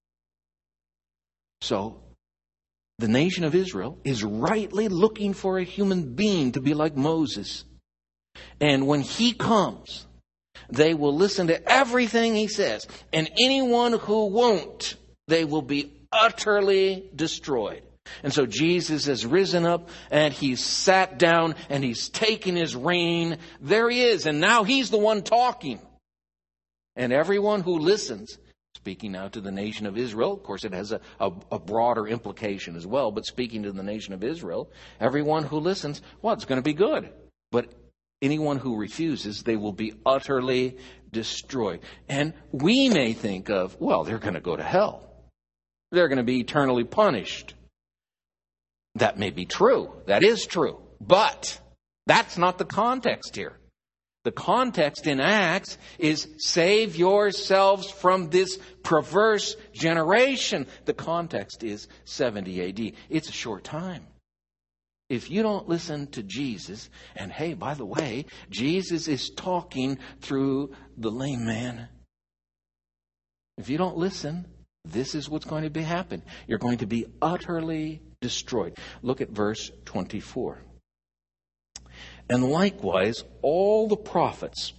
So the nation of Israel is rightly looking for a human being to be like Moses. And when he comes, they will listen to everything he says. And anyone who won't, they will be utterly destroyed. And so Jesus has risen up and he's sat down and he's taken his reign. There he is. And now he's the one talking. And everyone who listens, speaking now to the nation of Israel, of course it has a broader implication as well, but speaking to the nation of Israel, everyone who listens, well, it's going to be good. But anyone who refuses, they will be utterly destroyed. And we may think of, well, they're going to go to hell. They're going to be eternally punished. That may be true. That is true. But that's not the context here. The context in Acts is save yourselves from this perverse generation. The context is 70 AD. It's a short time. If you don't listen to Jesus, and hey, by the way, Jesus is talking through the lame man. If you don't listen, this is what's going to be happen. You're going to be utterly destroyed. Look at verse 24. And likewise, all the prophets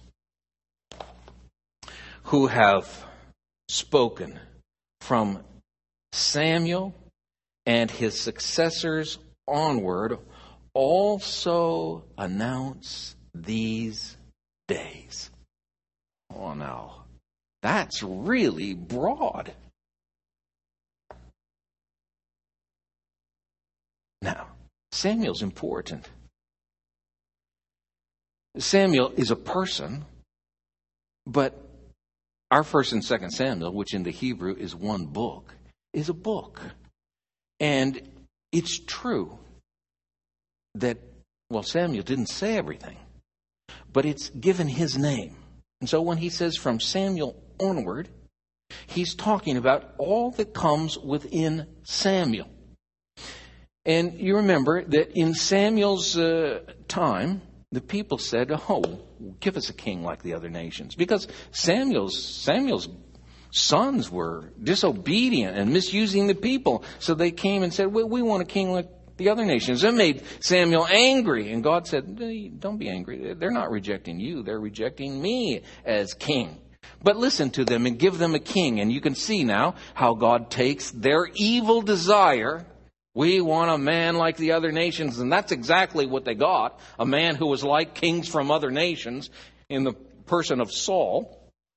who have spoken from Samuel and his successors onward also announce these days. Oh, now, that's really broad. Now, Samuel's important. Samuel is a person, but our 1st and 2nd Samuel, which in the Hebrew is one book, is a book. And it's true that, well, Samuel didn't say everything, but it's given his name. And so when he says from Samuel onward, he's talking about all that comes within Samuel. And you remember that in Samuel's time, the people said, oh, give us a king like the other nations. Because Samuel's sons were disobedient and misusing the people. So they came and said, we want a king the other nations. It made Samuel angry. And God said, don't be angry. They're not rejecting you. They're rejecting me as king. But listen to them and give them a king. And you can see now how God takes their evil desire. We want a man like the other nations. And that's exactly what they got. A man who was like kings from other nations in the person of Saul.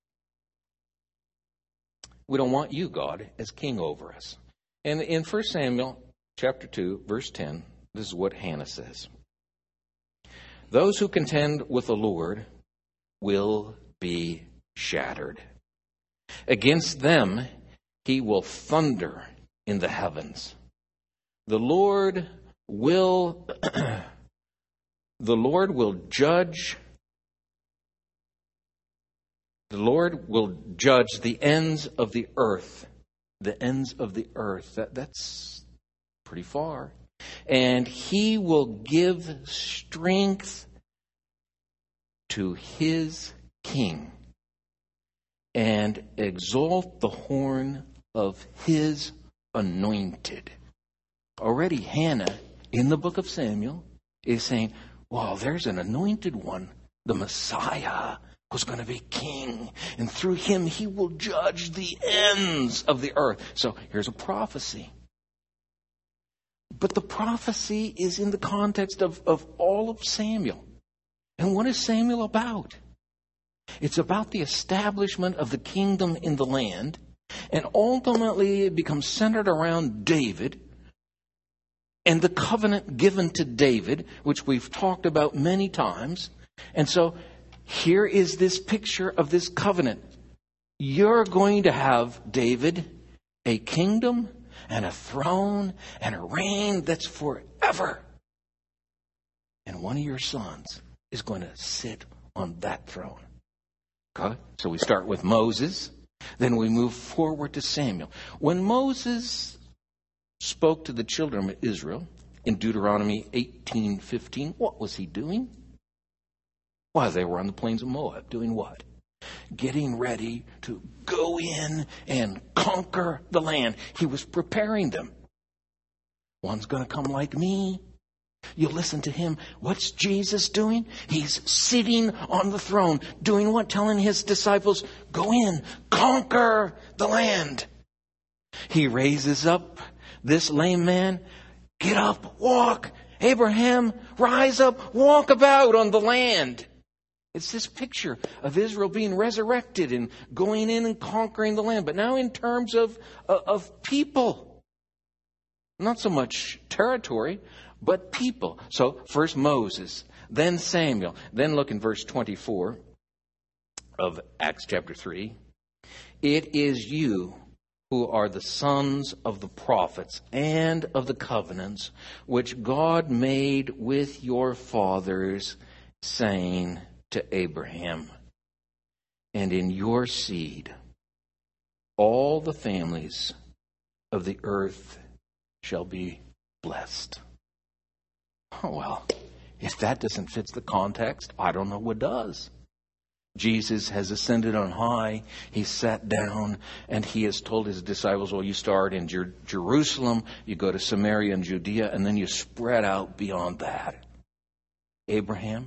We don't want you, God, as king over us. And in 1 Samuel chapter 2, verse 10, this is what Hannah says. Those who contend with the Lord will be shattered. Against them he will thunder in the heavens. The Lord will judge. The Lord will judge the ends of the earth. The ends of the earth. That's pretty far. And he will give strength to his king and exalt the horn of his anointed. Already Hannah, in the book of Samuel, is saying, well, there's an anointed one, the Messiah, who's going to be king. And through him, he will judge the ends of the earth. So here's a prophecy. But the prophecy is in the context of all of Samuel. And what is Samuel about? It's about the establishment of the kingdom in the land. And ultimately, it becomes centered around David and the covenant given to David, which we've talked about many times. And so here is this picture of this covenant. You're going to have, David, a kingdom and a throne and a reign that's forever. And one of your sons is going to sit on that throne. Okay? So we start with Moses. Then we move forward to Samuel. When Moses spoke to the children of Israel in Deuteronomy 18:15, what was he doing? Why, they were on the plains of Moab. Doing what? Getting ready to go in and conquer the land. He was preparing them. One's going to come like me. You listen to him. What's Jesus doing? He's sitting on the throne. Doing what? Telling his disciples, go in, conquer the land. He raises up this lame man. Get up, walk. Abraham, rise up, walk about on the land. It's this picture of Israel being resurrected and going in and conquering the land. But now in terms of people. Not so much territory, but people. So first Moses, then Samuel. Then look in verse 24 of Acts chapter 3. It is you who are the sons of the prophets and of the covenants which God made with your fathers, saying to Abraham, and in your seed all the families of the earth shall be blessed. Oh, well, if that doesn't fit the context, I don't know what does. Jesus has ascended on high. He sat down and he has told his disciples, well, you start in Jerusalem, you go to Samaria and Judea, and then you spread out beyond that. Abraham,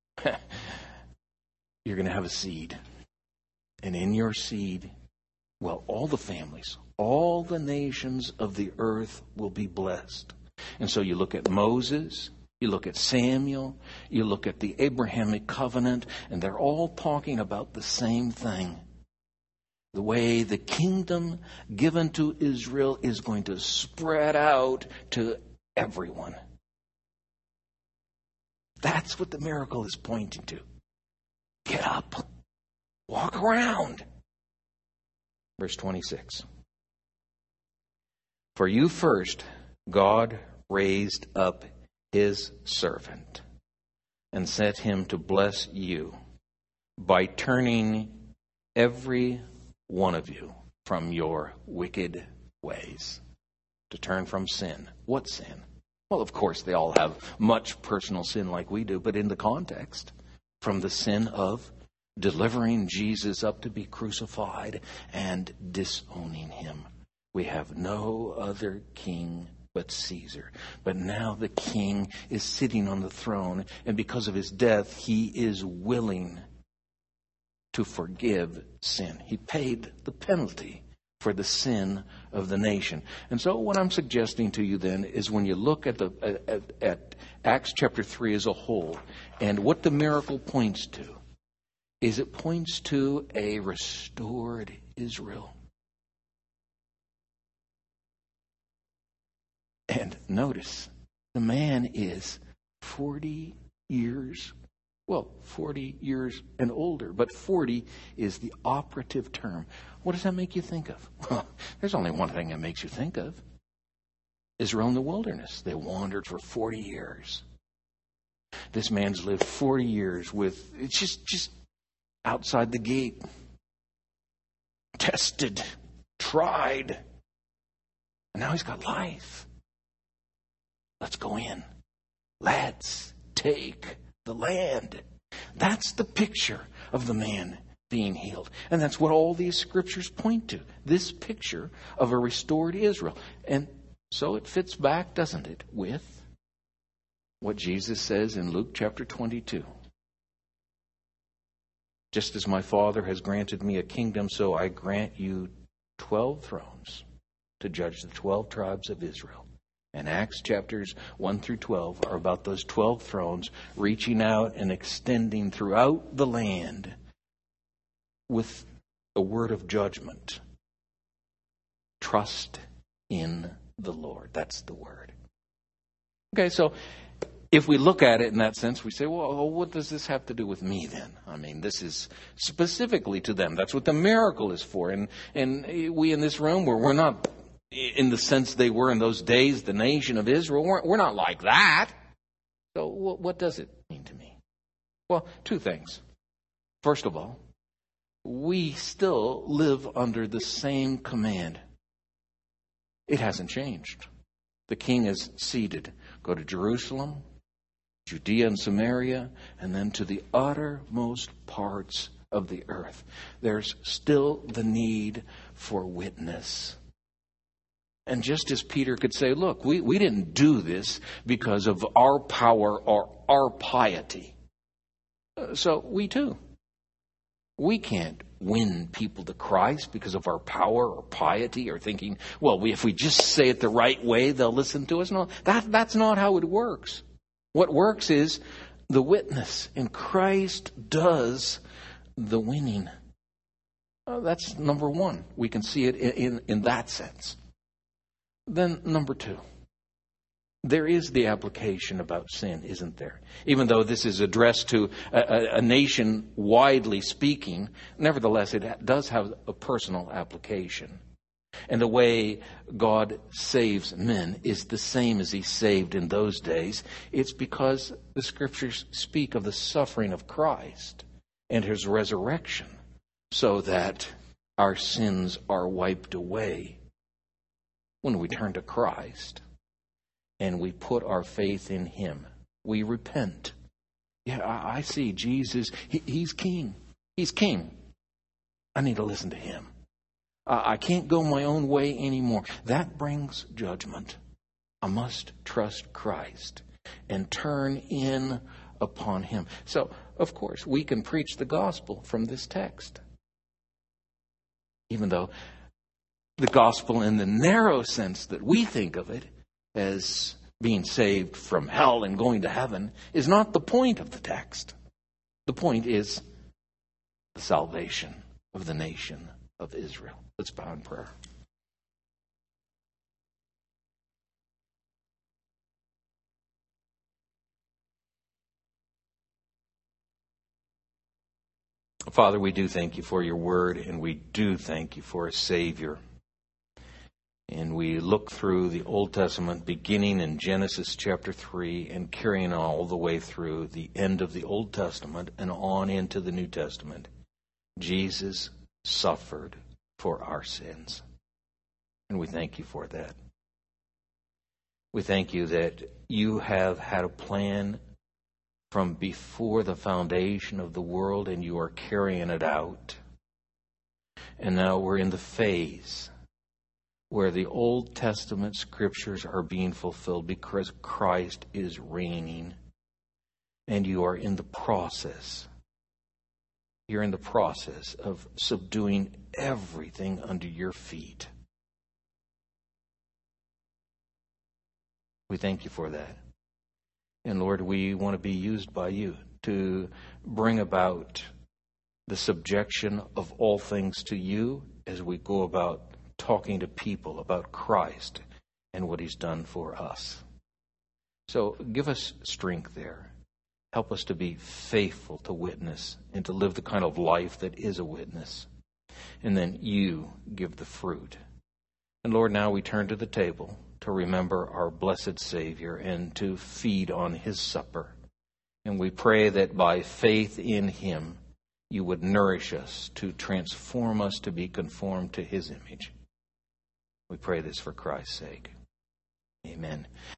you're going to have a seed. And in your seed, well, all the families, all the nations of the earth will be blessed. And so you look at Moses, you look at Samuel, you look at the Abrahamic covenant, and they're all talking about the same thing. The way the kingdom given to Israel is going to spread out to everyone. That's what the miracle is pointing to. Get up. Walk around. Verse 26. For you first, God raised up his servant and set him to bless you by turning every one of you from your wicked ways. To turn from sin. What sin? Well, of course, they all have much personal sin like we do, but in the context, from the sin of delivering Jesus up to be crucified and disowning him. We have no other king but Caesar. But now the king is sitting on the throne, and because of his death, he is willing to forgive sin. He paid the penalty for the sin of the nation. And so what I'm suggesting to you then is when you look at Acts chapter 3 as a whole, and what the miracle points to, is it points to a restored Israel. And notice, the man is 40 years and older, but 40 is the operative term. What does that make you think of? Well, there's only one thing that makes you think of. Israel in the wilderness. They wandered for 40 years. This man's lived 40 years with, it's just outside the gate. Tested, tried, and now he's got life. Let's go in. Let's take the land. That's the picture of the man being healed. And that's what all these scriptures point to. This picture of a restored Israel. And so it fits back, doesn't it, with what Jesus says in Luke chapter 22. Just as my Father has granted me a kingdom, so I grant you 12 thrones to judge the 12 tribes of Israel. And Acts chapters 1 through 12 are about those 12 thrones reaching out and extending throughout the land with a word of judgment. Trust in the Lord. That's the word. Okay, so if we look at it in that sense, we say, well, what does this have to do with me then? I mean, this is specifically to them. That's what the miracle is for. And we in this room, we're not in the sense they were in those days, the nation of Israel. We're not like that. So what does it mean to me? Well, two things. First of all, we still live under the same command. It hasn't changed. The king is seated. Go to Jerusalem, Judea and Samaria, and then to the uttermost parts of the earth. There's still the need for witness. And just as Peter could say, look, we didn't do this because of our power or our piety. So we too. We can't win people to Christ because of our power or piety or thinking, well, if we just say it the right way, they'll listen to us. No, that's not how it works. What works is the witness, and Christ does the winning. That's number one. We can see it in that sense. Then number two, there is the application about sin, isn't there? Even though this is addressed to a nation widely speaking, nevertheless, it does have a personal application. And the way God saves men is the same as he saved in those days. It's because the scriptures speak of the suffering of Christ and his resurrection so that our sins are wiped away when we turn to Christ and we put our faith in him. We repent. Yeah, I see Jesus. He's king. He's king. I need to listen to him. I can't go my own way anymore. That brings judgment. I must trust Christ and turn in upon him. So, of course, we can preach the gospel from this text. Even though the gospel in the narrow sense that we think of it as being saved from hell and going to heaven is not the point of the text. The point is the salvation of the nation of Israel. Let's bow in prayer. Father, we do thank you for your word, and we do thank you for a Savior. And we look through the Old Testament, beginning in Genesis chapter 3 and carrying all the way through the end of the Old Testament and on into the New Testament. Jesus suffered for our sins. And we thank you for that. We thank you that you have had a plan from before the foundation of the world, and you are carrying it out. And now we're in the phase where the Old Testament scriptures are being fulfilled because Christ is reigning. And you are in the process. You're in the process of subduing everything under your feet. We thank you for that. And Lord, we want to be used by you to bring about the subjection of all things to you as we go about talking to people about Christ and what he's done for us. So give us strength there. Help us to be faithful to witness and to live the kind of life that is a witness. And then you give the fruit. And Lord, now we turn to the table to remember our blessed Savior and to feed on his supper. And we pray that by faith in him, you would nourish us to transform us to be conformed to his image. We pray this for Christ's sake. Amen.